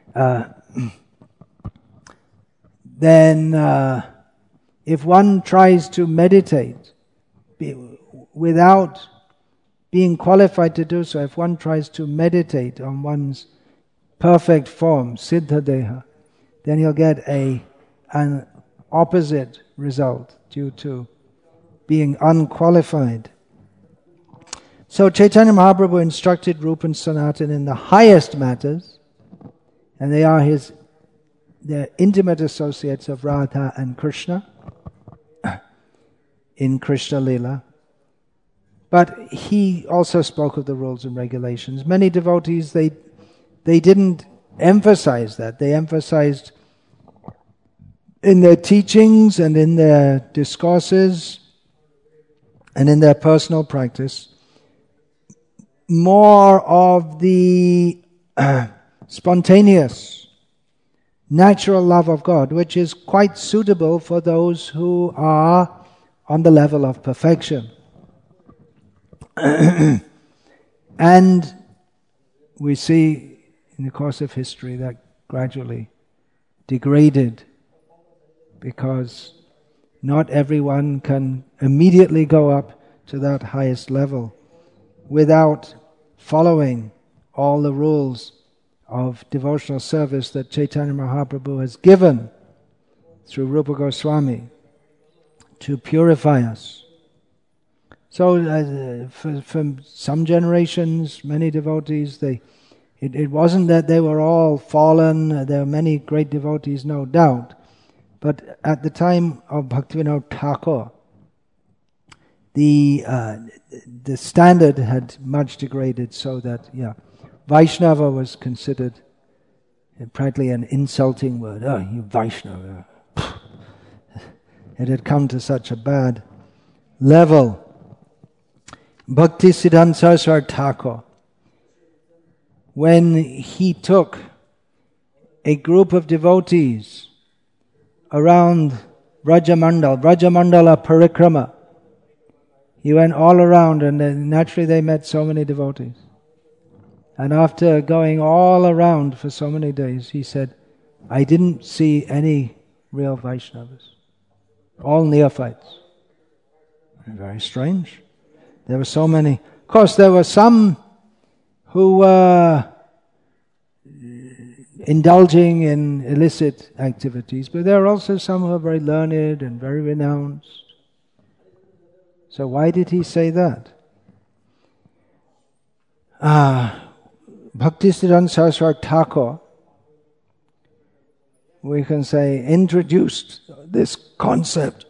then if one tries to meditate without being qualified to do so, if one tries to meditate on one's perfect form, Siddha Deha, then he'll get an opposite result due to being unqualified. So Chaitanya Mahaprabhu instructed Rupa and Sanatana in the highest matters, and they're intimate associates of Radha and Krishna in Krishna Lila. But he also spoke of the rules and regulations. Many devotees, they didn't emphasize that. They emphasized in their teachings and in their discourses and in their personal practice more of the spontaneous, natural love of God, which is quite suitable for those who are on the level of perfection. And we see in the course of history that gradually degraded, because not everyone can immediately go up to that highest level without following all the rules of devotional service that Chaitanya Mahaprabhu has given through Rupa Goswami to purify us. So for some generations, many devotees, it wasn't that they were all fallen. There were many great devotees, no doubt. But at the time of Bhaktivinoda Thakur, the standard had much degraded, so that Vaishnava was considered practically an insulting word. Oh, you Vaishnava! It had come to such a bad level. Bhaktisiddhanta Saraswati Thakur, when he took a group of devotees around Vrajamandala Parikrama, he went all around, and then naturally they met so many devotees. And after going all around for so many days, he said, I didn't see any real Vaishnavas. All neophytes. Very strange. There were so many. Of course, there were some who were indulging in illicit activities, but there are also some who are very learned and very renounced. So why did he say that? Bhaktisiddhanta Saraswati Thakur, we can say, introduced this concept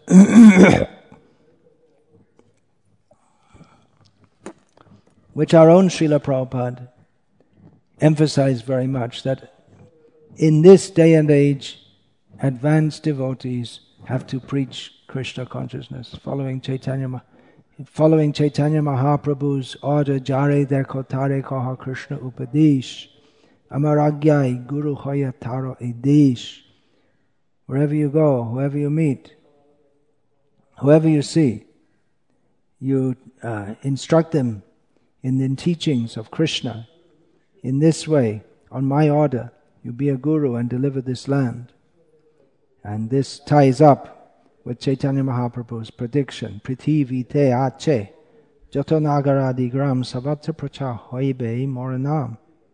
which our own Srila Prabhupada emphasized very much, that in this day and age, advanced devotees have to preach Krishna consciousness, following Chaitanya Mahaprabhu's order, Jare dekho tare kaha Krishna upadesh, amaragyai guru hoya taro edesh. Wherever you go, whoever you meet, whoever you see, you instruct them in the teachings of Krishna. In this way, on my order, you be a guru and deliver this land. And this ties up with Chaitanya Mahaprabhu's prediction, Prithivi te ache, jato nagaradi gram savatra pracha hoibe moranam.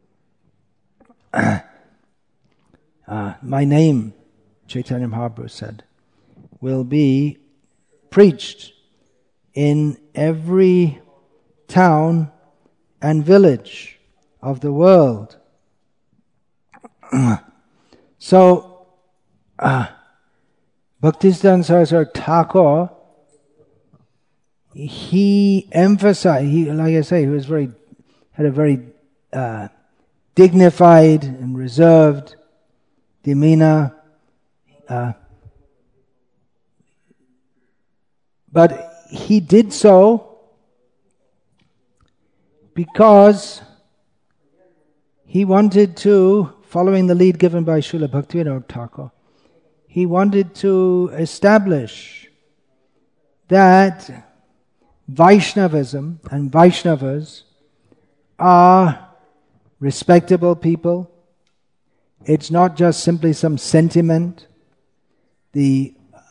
My name, Chaitanya Mahaprabhu said, will be preached in every town and village of the world. So, Bhaktisiddhanta Saraswati Thakur, he emphasized, like I say, he was had a very dignified and reserved demeanor, but he did so because he wanted to, following the lead given by Srila Bhaktivinoda Thakur, he wanted to establish that Vaishnavism and Vaishnavas are respectable people. It's not just simply some sentiment. The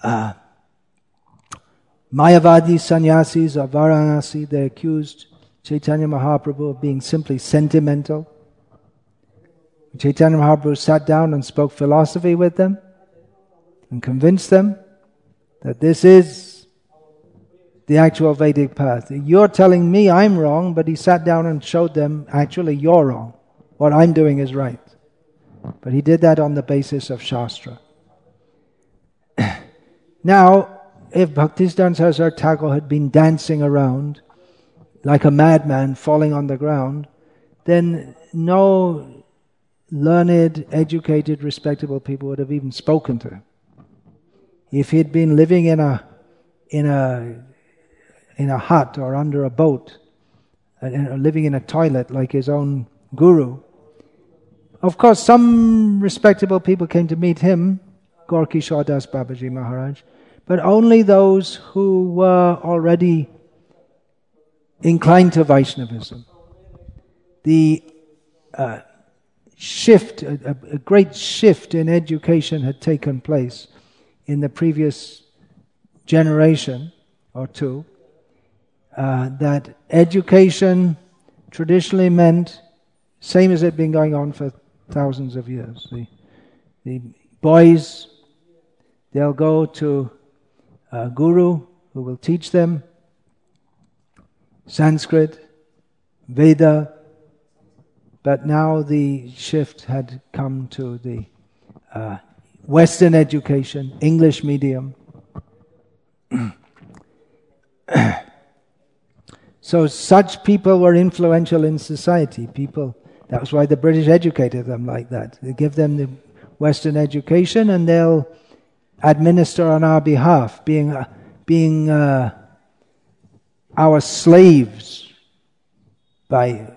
Mayavadi sannyasis of Varanasi, they accused Chaitanya Mahaprabhu of being simply sentimental. Chaitanya Mahaprabhu sat down and spoke philosophy with them and convinced them that this is the actual Vedic path. You're telling me I'm wrong, but he sat down and showed them, actually you're wrong. What I'm doing is right. But he did that on the basis of Shastra. Now, if Bhaktisiddhanta Saraswati Thakur had been dancing around like a madman falling on the ground, then no learned, educated, respectable people would have even spoken to him. If he had been living in a hut or under a boat, and living in a toilet like his own guru, of course some respectable people came to meet him, Gaur Kishore Das Babaji Maharaj, but only those who were already inclined to Vaishnavism. The shift, a great shift in education had taken place in the previous generation or two, that education traditionally meant, same as it had been going on for thousands of years. The boys, they'll go to a guru who will teach them Sanskrit, Veda, but now the shift had come to the Western education, English medium. So such people were influential in society. That was why the British educated them like that. They give them the Western education and they'll administer on our behalf, being our slaves. By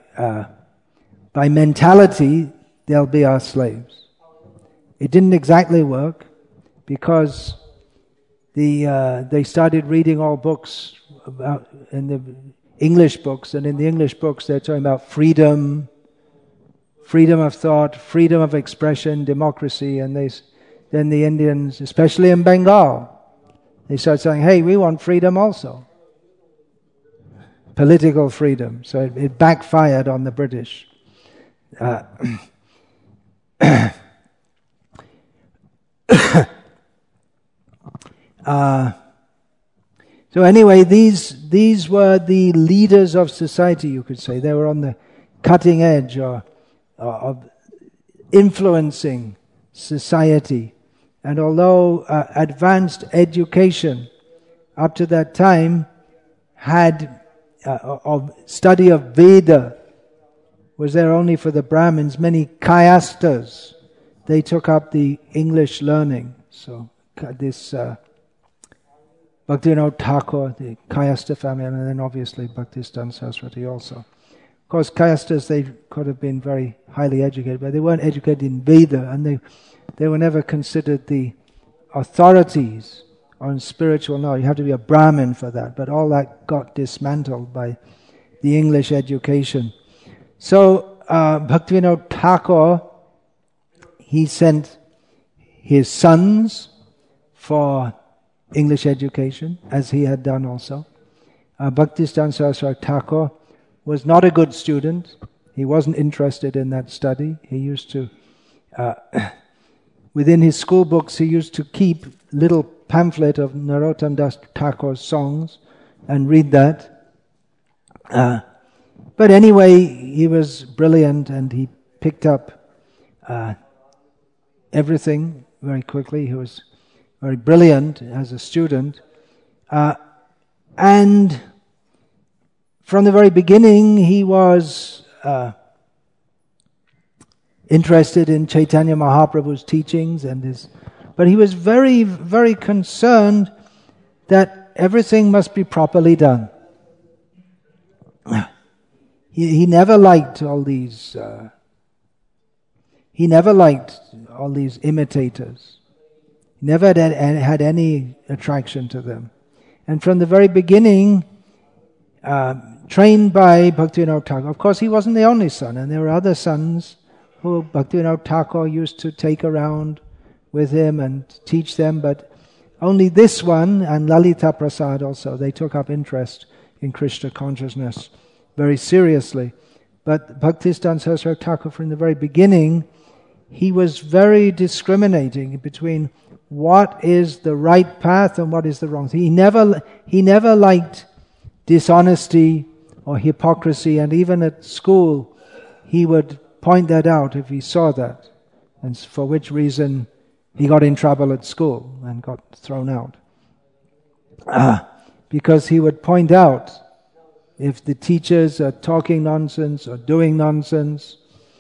mentality, they'll be our slaves. It didn't exactly work because they started reading all books in the English books, and in the English books they're talking about freedom of thought, freedom of expression, democracy, and then the Indians, especially in Bengal, they start saying, hey, we want freedom also. Political freedom. So it backfired on the British. So anyway, these were the leaders of society, you could say. They were on the cutting edge of influencing society. And although advanced education up to that time had of study of Veda was there only for the Brahmins, many Kayasthas, they took up the English learning. So this Bhaktivinoda Thakur, the Kayastha family, and then obviously Bhaktisiddhanta Saraswati also. Of course, Kayasthas, they could have been very highly educated, but they weren't educated in Veda, and they were never considered the authorities on spiritual knowledge. You have to be a Brahmin for that, but all that got dismantled by the English education. So Bhaktivinoda Thakur, he sent his sons for English education, as he had done also. Bhaktisiddhanta Saraswati Thakur was not a good student. He wasn't interested in that study. He used to, within his school books, he used to keep little pamphlet of Narottam Das Thakur's songs and read that. But anyway, he was brilliant and he picked up everything very quickly. He was very brilliant as a student. And from the very beginning, he was interested in Chaitanya Mahaprabhu's teachings but he was very, very concerned that everything must be properly done. He never liked all these. He never liked all these imitators. He never had any attraction to them. And from the very beginning, trained by Bhaktivinoda Thakur. Of course, he wasn't the only son, and there were other sons who Bhaktivinoda Thakur used to take around with him and teach them, but only this one and Lalita Prasad also, they took up interest in Krishna consciousness very seriously. But Bhaktisiddhanta Saraswati Thakur, from the very beginning, he was very discriminating between what is the right path and what is the wrong. He never liked dishonesty or hypocrisy, and even at school he would point that out if he saw that, and for which reason he got in trouble at school and got thrown out. Because he would point out if the teachers are talking nonsense or doing nonsense.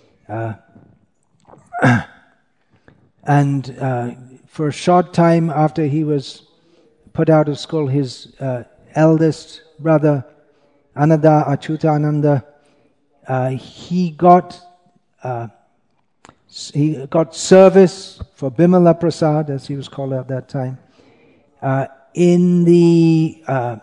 And for a short time after he was put out of school, his eldest brother, Ananda Achyutananda, he got service for Bimala Prasad, as he was called at that time, in the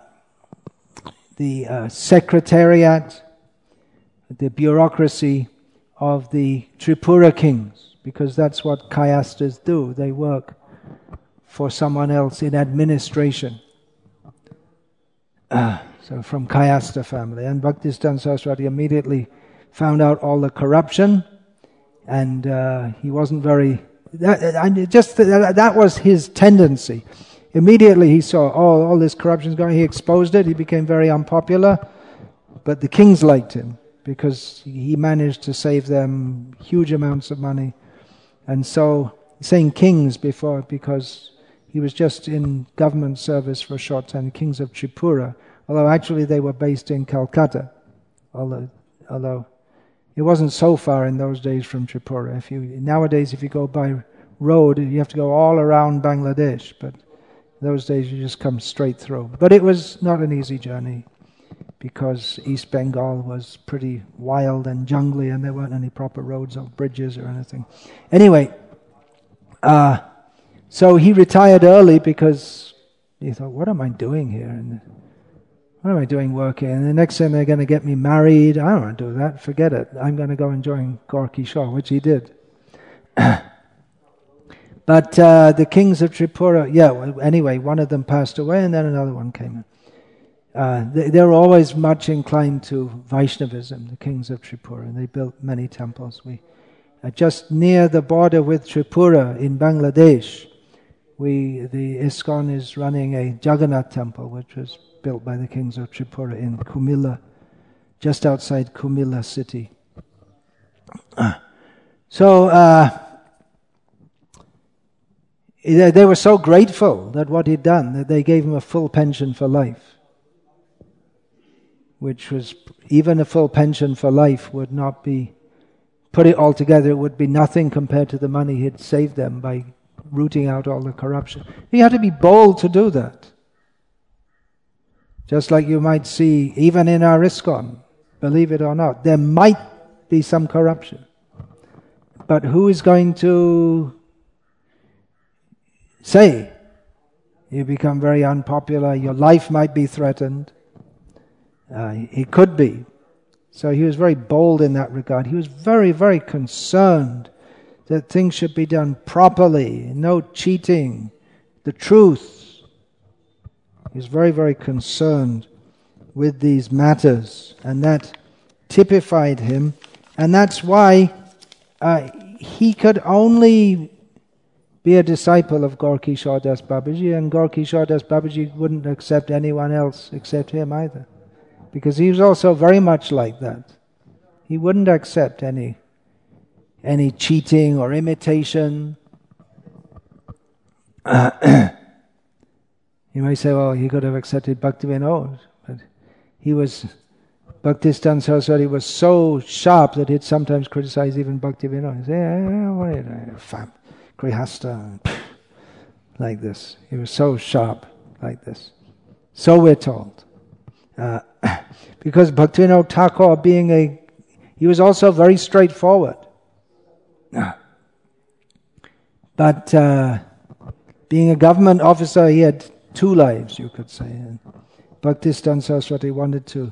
secretariat, the bureaucracy of the Tripura kings, because that's what Kayasthas do. They work for someone else in administration. So from Kayastha family. And Bhaktisiddhanta Saraswati immediately found out all the corruption, and he wasn't very... That was his tendency. Immediately he saw all this corruption going, he exposed it, he became very unpopular, but the kings liked him because he managed to save them huge amounts of money. And so saying kings before because he was just in government service for a short time, kings of Tripura, although actually they were based in Calcutta, although it wasn't so far in those days from Tripura. Nowadays, if you go by road, you have to go all around Bangladesh, but in those days you just come straight through. But it was not an easy journey because East Bengal was pretty wild and jungly and there weren't any proper roads or bridges or anything. Anyway, so he retired early because he thought, what am I doing here? And what am I doing working? And the next time they're going to get me married, I don't want to do that, forget it. I'm going to go and join Gorky Shaw, which he did. But the kings of Tripura, anyway, one of them passed away and then another one came in. They were always much inclined to Vaishnavism, the kings of Tripura, and they built many temples. Just near the border with Tripura in Bangladesh, the ISKCON is running a Jagannath temple, which was built by the kings of Tripura in Kumilla, just outside Kumilla city. So they were so grateful that what he'd done, that they gave him a full pension for life, which was, even a full pension for life would not be, put it all together, it would be nothing compared to the money he'd saved them by rooting out all the corruption. He had to be bold to do that. Just like you might see, even in our ISKCON, believe it or not, there might be some corruption. But who is going to say, you become very unpopular, your life might be threatened? It could be. So he was very bold in that regard. He was very, very concerned that things should be done properly, no cheating, the truth. He was very, very concerned with these matters, and that typified him, and that's why he could only be a disciple of Gorky Shaw Das Babaji, and Gorky Shaw Das Babaji wouldn't accept anyone else except him either, because he was also very much like that. He wouldn't accept any cheating or imitation. You may say, well, he could have accepted Bhaktivinoda, but Bhaktisiddhanta Saraswati was so sharp that he'd sometimes criticize even Bhaktivinoda. He'd say, what are you doing? Grihasta, like this. He was so sharp, like this. So we're told. Because Bhaktivinoda Thakur, he was also very straightforward. But being a government officer, he had two lives, you could say. And Bhaktisiddhanta Saraswati wanted to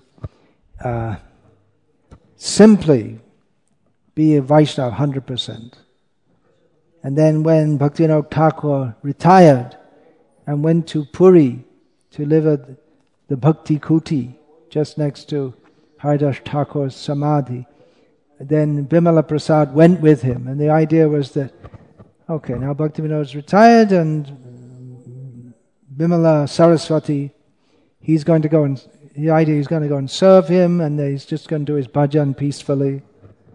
simply be a Vaishnava 100%. And then when Bhaktivinoda Thakur retired and went to Puri to live at the Bhakti Kuti, just next to Haridas Thakur's Samadhi, then Bimala Prasad went with him. And the idea was that, okay, now Bhaktivinoda's retired and Bimala Saraswati, he's going to go and serve him, and he's just going to do his bhajan peacefully.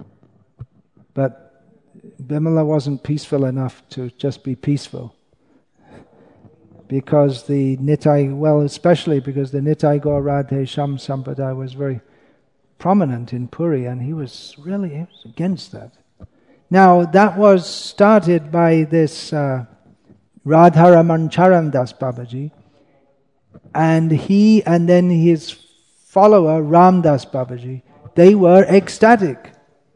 But Bimala wasn't peaceful enough to just be peaceful. Because the Nitai, especially because the Nitai Gaur Radhe Sham Sampadaya was very prominent in Puri, and he was against that. Now, that was started by this Radharaman Charan Das Babaji, and he and then his follower Ram Das Babaji, they were ecstatic.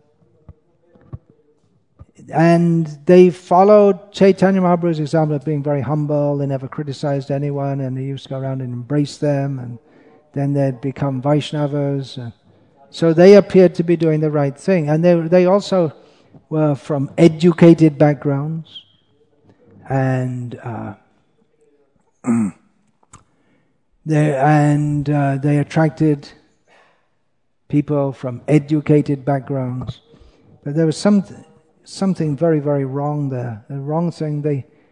And they followed Chaitanya Mahaprabhu's example of being very humble. They never criticized anyone, and they used to go around and embrace them, and then they'd become Vaishnavas. So they appeared to be doing the right thing. And they also were from educated backgrounds, and they attracted people from educated backgrounds. But there was something very, very wrong there. The wrong thing,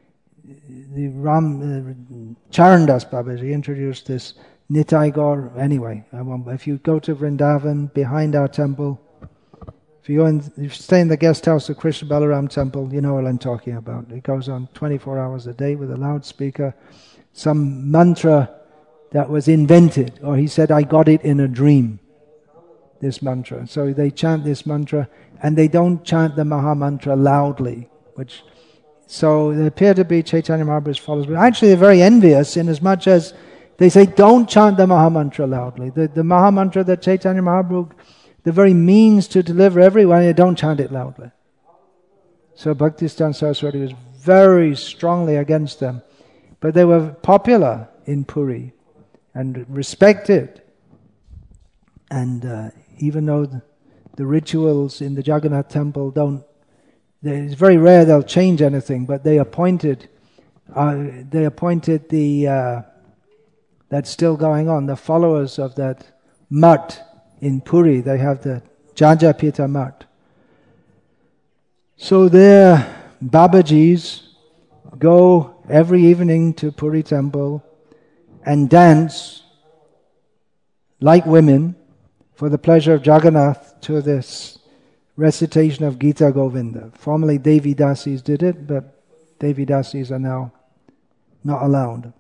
Charan Das Babaji introduced this Nitai Gaur. Anyway, if you go to Vrindavan, behind our temple, If you stay in the guest house of Krishna Balaram Temple, you know what I'm talking about. It goes on 24 hours a day with a loudspeaker. Some mantra that was invented, or he said, I got it in a dream, this mantra. So they chant this mantra, and they don't chant the Maha Mantra loudly, so they appear to be Chaitanya Mahaprabhu's followers. But actually they're very envious in as much as they say, don't chant the Maha Mantra loudly. The Maha Mantra that Chaitanya Mahaprabhu, the very means to deliver everyone, you don't chant it loudly. So Bhaktisiddhanta Saraswati was very strongly against them. But they were popular in Puri and respected. And even though the rituals in the Jagannath temple it's very rare they'll change anything, but they appointed that's still going on, the followers of that mutt in Puri. They have the Jajapita mutt. So their Babajis go every evening to Puri temple and dance like women for the pleasure of Jagannath to this recitation of Gita Govinda. Formerly Devi Dasis did it, but Devi Dasis are now not allowed.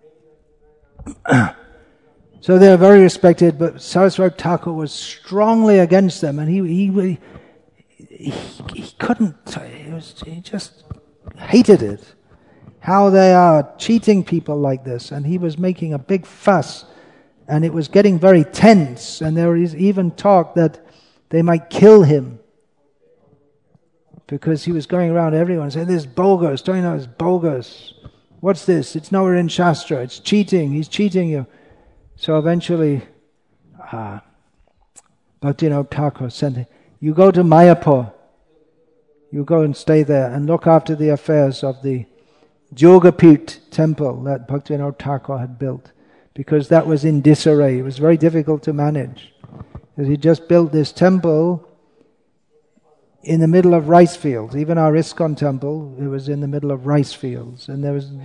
So they are very respected, but Saraswati Thakur was strongly against them, and he couldn't. He just hated it. How they are cheating people like this, and he was making a big fuss, and it was getting very tense, and there is even talk that they might kill him because he was going around everyone saying, this is bogus, don't you know it's bogus? What's this? It's nowhere in Shastra, it's cheating, he's cheating you. So eventually, Bhaktivinoda Thakur sent him, you go to Mayapur, you go and stay there and look after the affairs of the Jogapit temple that Bhaktivinoda Thakur had built, because that was in disarray. It was very difficult to manage. Because he just built this temple in the middle of rice fields. Even our ISKCON temple, it was in the middle of rice fields. And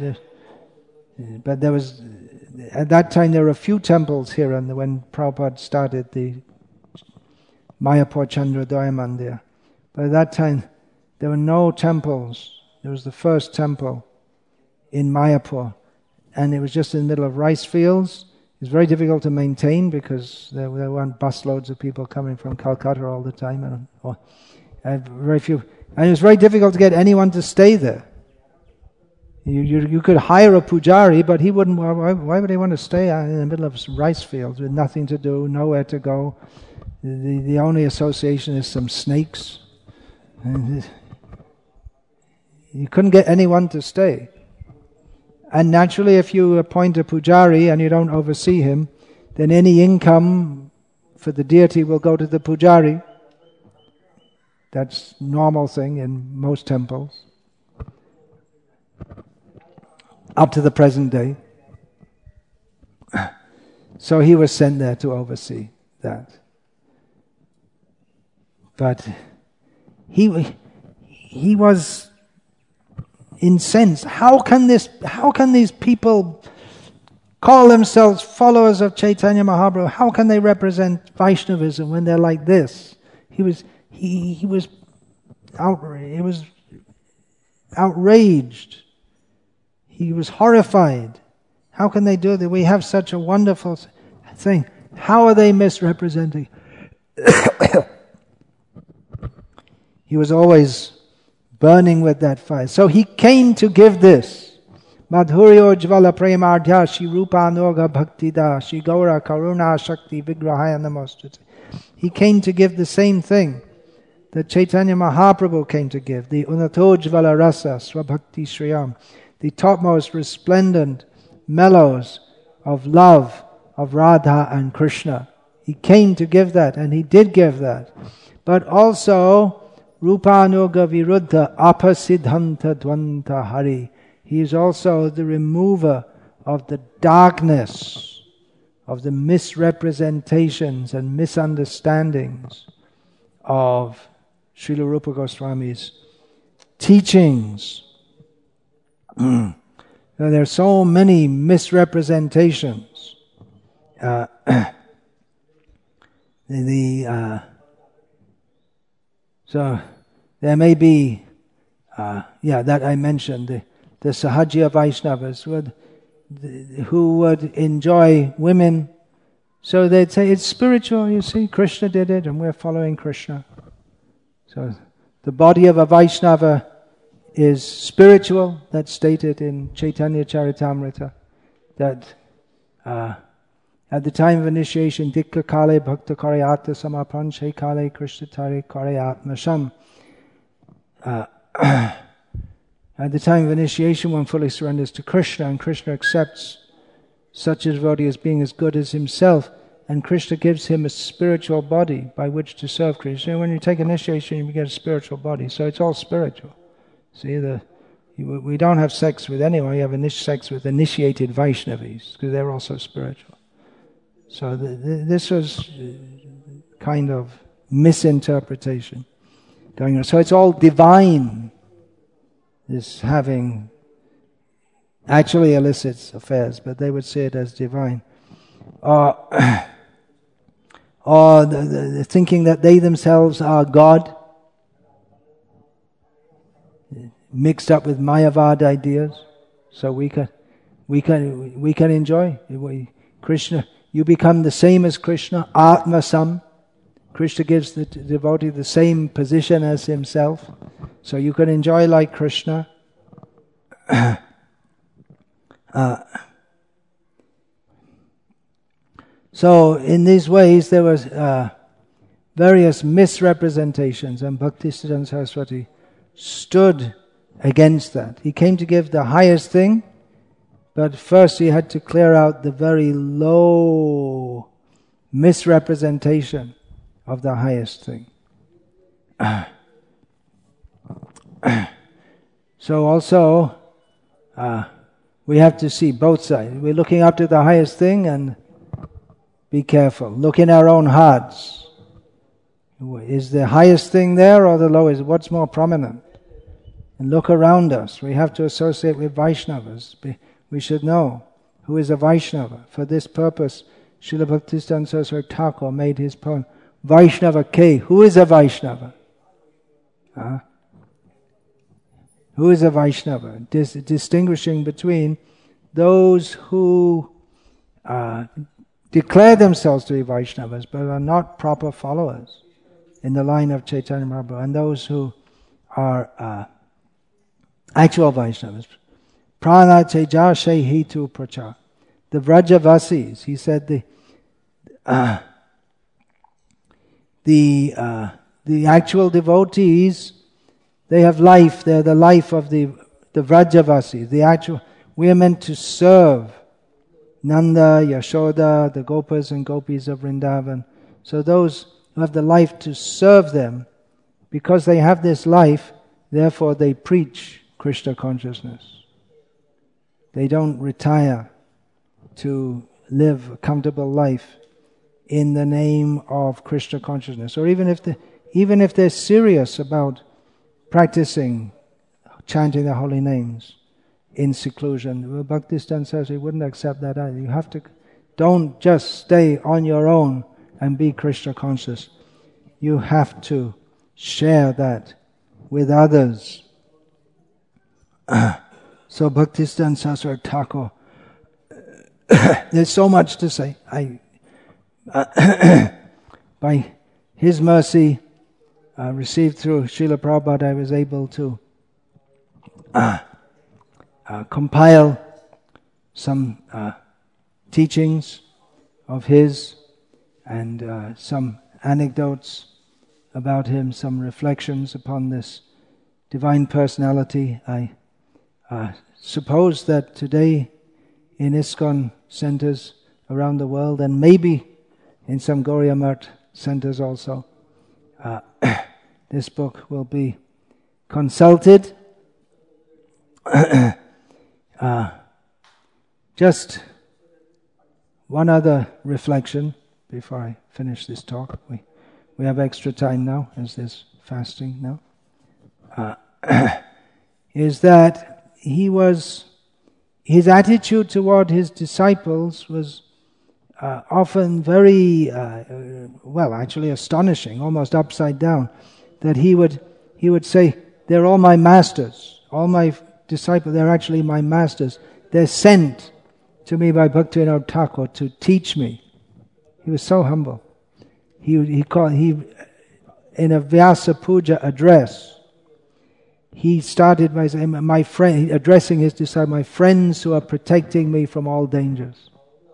at that time there were a few temples here, and when Prabhupada started the Mayapur Chandrodaya Mandir. But at that time there were no temples. There was the first temple in Mayapur, and it was just in the middle of rice fields. It was very difficult to maintain because there weren't busloads of people coming from Calcutta all the time, and very few. And it was very difficult to get anyone to stay there. You could hire a pujari, but he wouldn't. Why would he want to stay in the middle of rice fields with nothing to do, nowhere to go? The only association is some snakes. You couldn't get anyone to stay. And naturally, if you appoint a pujari and you don't oversee him, then any income for the deity will go to the pujari. That's a normal thing in most temples, up to the present day. So he was sent there to oversee that. But he was incensed. How can these people call themselves followers of Chaitanya Mahaprabhu? How can they represent Vaishnavism when they're like this? He was outraged. He was horrified. How can they do that? We have such a wonderful thing. How are they misrepresenting? He was always burning with that fire. So he came to give this. Madhuryo jvala premardhya Shri Rupa Noga Bhaktida Shri Gaura Karuna Shakti Vigrahaya Namostute. He came to give the same thing that Chaitanya Mahaprabhu came to give. The Unatojvala Rasa Swabhakti Shriyam. The topmost resplendent mellows of love of Radha and Krishna. He came to give that, and he did give that. But also Rupanuga Viruddha Apasiddhanta Dvanta Hari. He is also the remover of the darkness, of the misrepresentations and misunderstandings of Srila Rupa Goswami's teachings. There are so many misrepresentations. So there may be, that I mentioned, the Sahajya Vaishnavas who would enjoy women. So they'd say, it's spiritual, you see, Krishna did it and we're following Krishna. So the body of a Vaishnava is spiritual. That's stated in Chaitanya Charitamrita, that at the time of initiation, Dikka Kale Bhakta Karyata Samapan She Kale Krishna Tari Karyatma Sham. At the time of initiation, one fully surrenders to Krishna, and Krishna accepts such a devotee as being as good as himself, and Krishna gives him a spiritual body by which to serve Krishna. When you take initiation, you get a spiritual body, so it's all spiritual. See, we don't have sex with anyone, we have sex with initiated Vaishnavis, because they're also spiritual. So this was kind of misinterpretation going on. So it's all divine, this having actually illicit affairs, but they would see it as divine. Or the thinking that they themselves are God, mixed up with Mayavad ideas, so we can enjoy Krishna. You become the same as Krishna, Atma Sam. Krishna gives the devotee the same position as himself, so you can enjoy like Krishna. So in these ways there was various misrepresentations, and Bhaktisiddhanta Saraswati stood against that. He came to give the highest thing, but first he had to clear out the very low misrepresentation of the highest thing. So also we have to see both sides. We're looking up to the highest thing, and be careful. Look in our own hearts. Is the highest thing there or the lowest? What's more prominent? And look around us. We have to associate with Vaishnavas. We should know who is a Vaishnava. For this purpose, Srila Bhaktisiddhanta Saraswati Thakur made his poem, Vaishnava K. Who is a Vaishnava? Who is a Vaishnava? Distinguishing between those who declare themselves to be Vaishnavas but are not proper followers in the line of Chaitanya Mahaprabhu, and those who are actual Vaishnavas. Prana Teja Shehitu Pracha. The Vrajavasis, he said, the actual devotees, they have life. They're the life of the Vrajavasis. The actual, we are meant to serve Nanda, Yashoda, the Gopas and Gopis of Vrindavan. So those who have the life to serve them, because they have this life, therefore they preach Krishna consciousness. They don't retire to live a comfortable life in the name of Krishna consciousness. Or even if they're serious about practicing, chanting the holy names in seclusion, Bhaktisiddhanta Saraswati wouldn't accept that either. You have to, don't just stay on your own and be Krishna conscious. You have to share that with others. So Bhaktisiddhanta Saraswati Thakur, there's so much to say. By his mercy, received through Srila Prabhupada, I was able to compile some teachings of his and some anecdotes about him, some reflections upon this divine personality. I suppose that today in ISKCON centers around the world, and maybe in some Gauriya Math centers also, this book will be consulted. Just one other reflection before I finish this talk. We have extra time now, as there's fasting now. Is that his attitude toward his disciples was often very, actually astonishing, almost upside down. that he would say, they're all my masters. All my disciples, they're actually my masters. They're sent to me by Bhaktivinoda Thakur to teach me. He was so humble. He in a Vyasa Puja address, he started by saying, my friend, addressing his disciples, my friends who are protecting me from all dangers.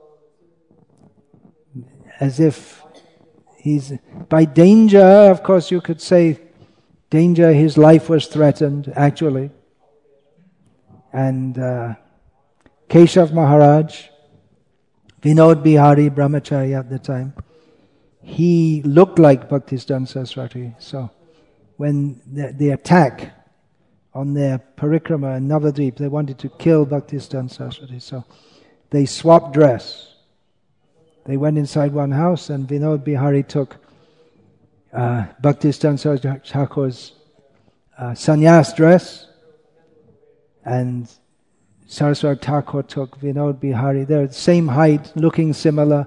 As if by danger, of course you could say, danger, his life was threatened, actually. And Keshav Maharaj, Vinod Bihari Brahmachari at the time, he looked like Bhaktisiddhanta Saraswati. So when the attack on their parikrama in Navadvip, they wanted to kill Bhaktisiddhanta Saraswati. So they swapped dress. They went inside one house and Vinod Bihari took Bhaktisiddhanta Saraswati Thakur's sannyas dress, and Saraswati Thakur took Vinod Bihari. They're the same height, looking similar.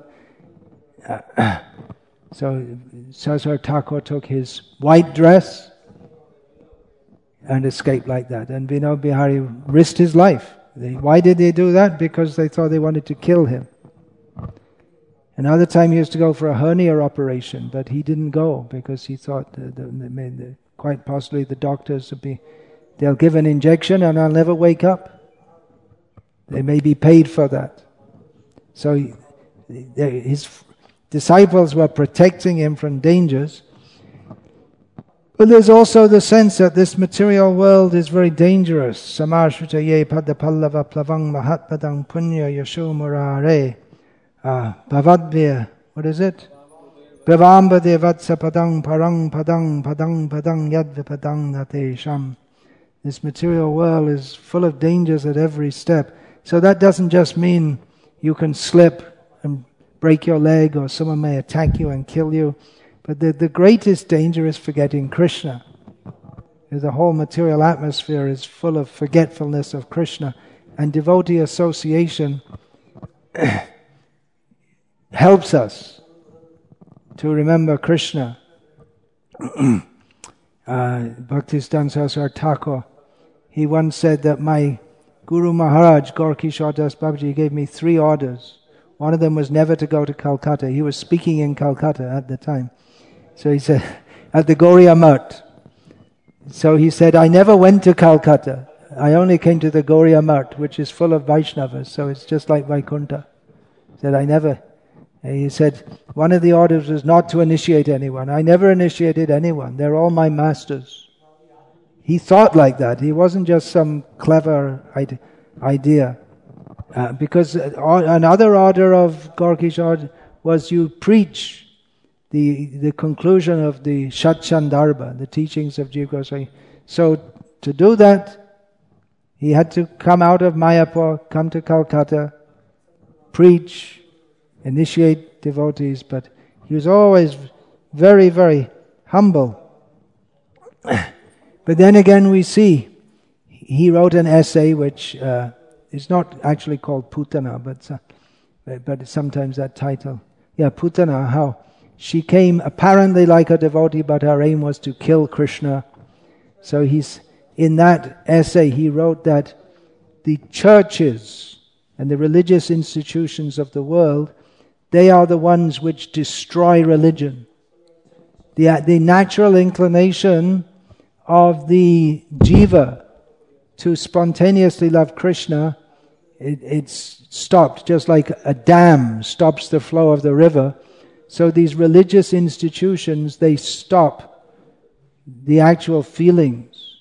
So Saraswati Thakur took his white dress and escaped like that. And Vinod Bihari risked his life. Why did they do that? Because they thought they wanted to kill him. Another time he used to go for a hernia operation, but he didn't go because he thought quite possibly the doctors they'll give an injection and I'll never wake up. They may be paid for that. So his disciples were protecting him from dangers. But there's also the sense that this material world is very dangerous. Samarshruta ye padapallava plavang mahatpadang punya yasho murare. Bhavadvya, what is it? Bhavamba devatsa padang parang padang padang padang yadvipadang natesham. This material world is full of dangers at every step. So that doesn't just mean you can slip and break your leg or someone may attack you and kill you. But the greatest danger is forgetting Krishna. The whole material atmosphere is full of forgetfulness of Krishna. And devotee association helps us to remember Krishna. Bhaktisiddhanta Saraswati Thakur, he once said that my Guru Maharaj, Gaura Kishore Das Babaji, gave me 3 orders. One of them was never to go to Calcutta. He was speaking in Calcutta at the time. So he said, at the Gaudiya Math. So he said, I never went to Calcutta. I only came to the Gaudiya Math, which is full of Vaishnavas. So it's just like Vaikuntha. He said, He said, one of the orders was not to initiate anyone. I never initiated anyone. They're all my masters. He thought like that. He wasn't just some clever idea. Because another order of Gaura Kishore was you preach the conclusion of the Shat Chandarbha, the teachings of Jiva Goswami. So to do that, he had to come out of Mayapur, come to Calcutta, preach, initiate devotees, but he was always very, very humble. But then again we see, he wrote an essay which is not actually called Putana, but sometimes that title. Yeah, Putana, how she came apparently like a devotee, but her aim was to kill Krishna. So in that essay he wrote that the churches and the religious institutions of the world, they are the ones which destroy religion. The natural inclination of the jiva to spontaneously love Krishna, it's stopped, just like a dam stops the flow of the river. So these religious institutions, they stop the actual feelings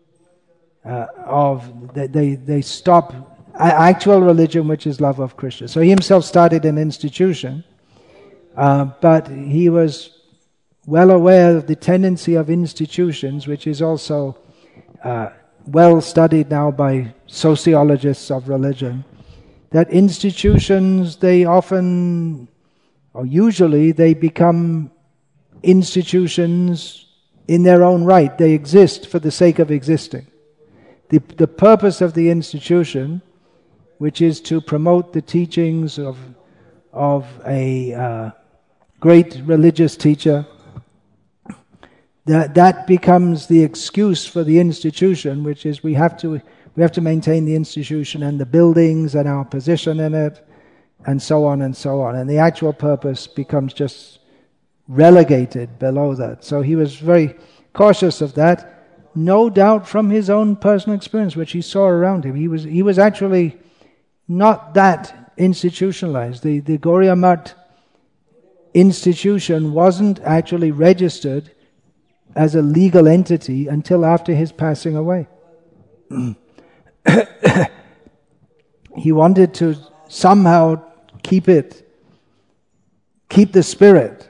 they stop actual religion, which is love of Krishna. So he himself started an institution, but he was well aware of the tendency of institutions, which is also well studied now by sociologists of religion, that institutions, they often, or usually, they become institutions in their own right. They exist for the sake of existing. The purpose of the institution, which is to promote the teachings of a great religious teacher, that becomes the excuse for the institution, which is we have to maintain the institution and the buildings and our position in it, and so on and so on. And the actual purpose becomes just relegated below that. So he was very cautious of that, no doubt from his own personal experience, which he saw around him. He was actually not that institutionalized. The Gauriya Math institution wasn't actually registered as a legal entity until after his passing away. He wanted to somehow keep the spirit.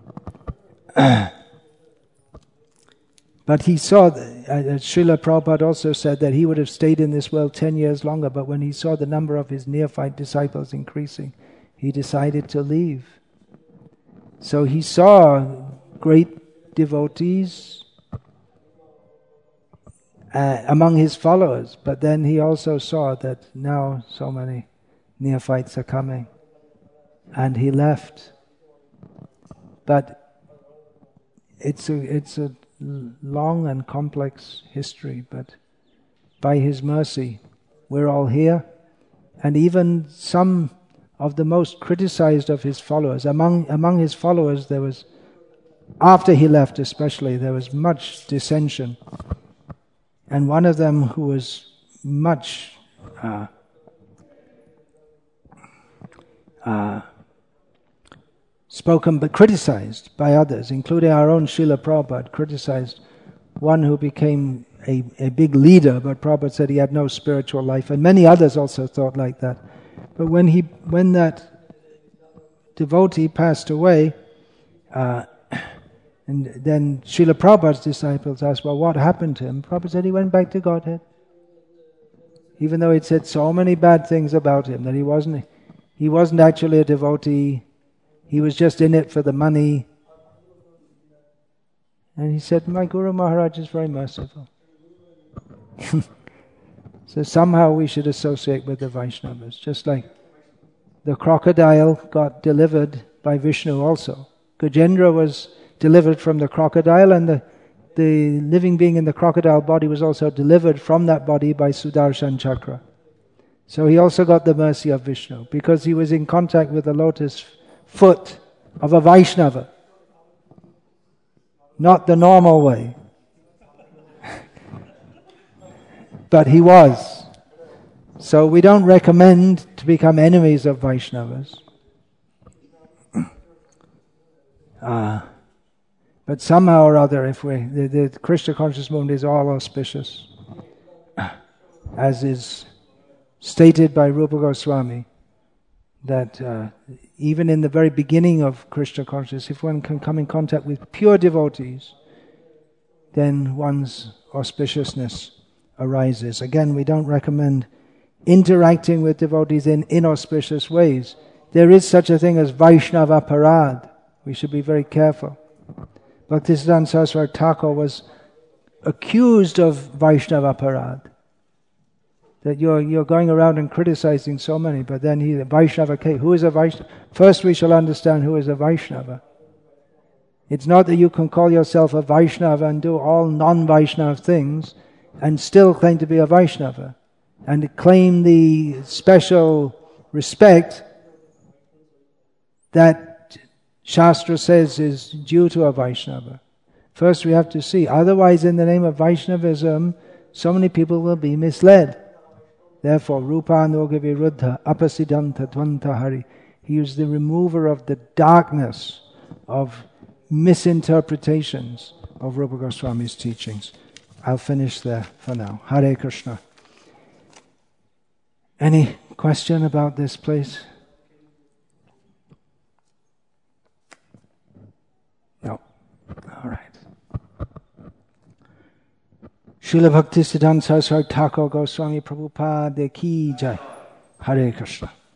But he saw, Srila Prabhupada also said that he would have stayed in this world 10 years longer, but when he saw the number of his neophyte disciples increasing, he decided to leave. So he saw great devotees among his followers, but then he also saw that now so many neophytes are coming, and he left. But it's a long and complex history, but by his mercy we're all here, and even some of the most criticized of his followers, among his followers there was, after he left especially, there was much dissension, and one of them who was much spoken but criticized by others, including our own Srila Prabhupada, criticized one who became a big leader, but Prabhupada said he had no spiritual life, and many others also thought like that. But when that devotee passed away, and then Srila Prabhupada's disciples asked, well, what happened to him? Prabhupada said he went back to Godhead. Even though he'd said so many bad things about him, that he wasn't actually a devotee, he was just in it for the money. And he said, my Guru Maharaj is very merciful. So somehow we should associate with the Vaishnavas, just like the crocodile got delivered by Vishnu also. Gajendra was delivered from the crocodile, and the living being in the crocodile body was also delivered from that body by Sudarshan Chakra. So he also got the mercy of Vishnu, because he was in contact with the lotus foot of a Vaishnava. Not the normal way. But he was. So we don't recommend to become enemies of Vaishnavas. But somehow or other, the Krishna conscious movement is all auspicious, as is stated by Rupa Goswami, that even in the very beginning of Krishna consciousness, if one can come in contact with pure devotees, then one's auspiciousness arises. Again, we don't recommend interacting with devotees in inauspicious ways. There is such a thing as Vaishnava Parad. We should be very careful. Bhaktisiddhanta Saraswati Thakur was accused of Vaishnava Parad. That you're going around and criticizing so many, but then the Vaishnava came. Who is a Vaishnava? First we shall understand who is a Vaishnava. It's not that you can call yourself a Vaishnava and do all non-Vaishnava things and still claim to be a Vaishnava and claim the special respect that Shastra says is due to a Vaishnava. First we have to see. Otherwise, in the name of Vaishnavism, so many people will be misled. Therefore, Rupa Anoga Viruddha Apasidanta Dvanta Hari. He is the remover of the darkness of misinterpretations of Rupa Goswami's teachings. I'll finish there for now. Hare Krishna. Any question about this place? No. All right. Srila Bhaktisiddhanta Saraswati Thakur Goswami Prabhupada Ki Jai. Hare Krishna.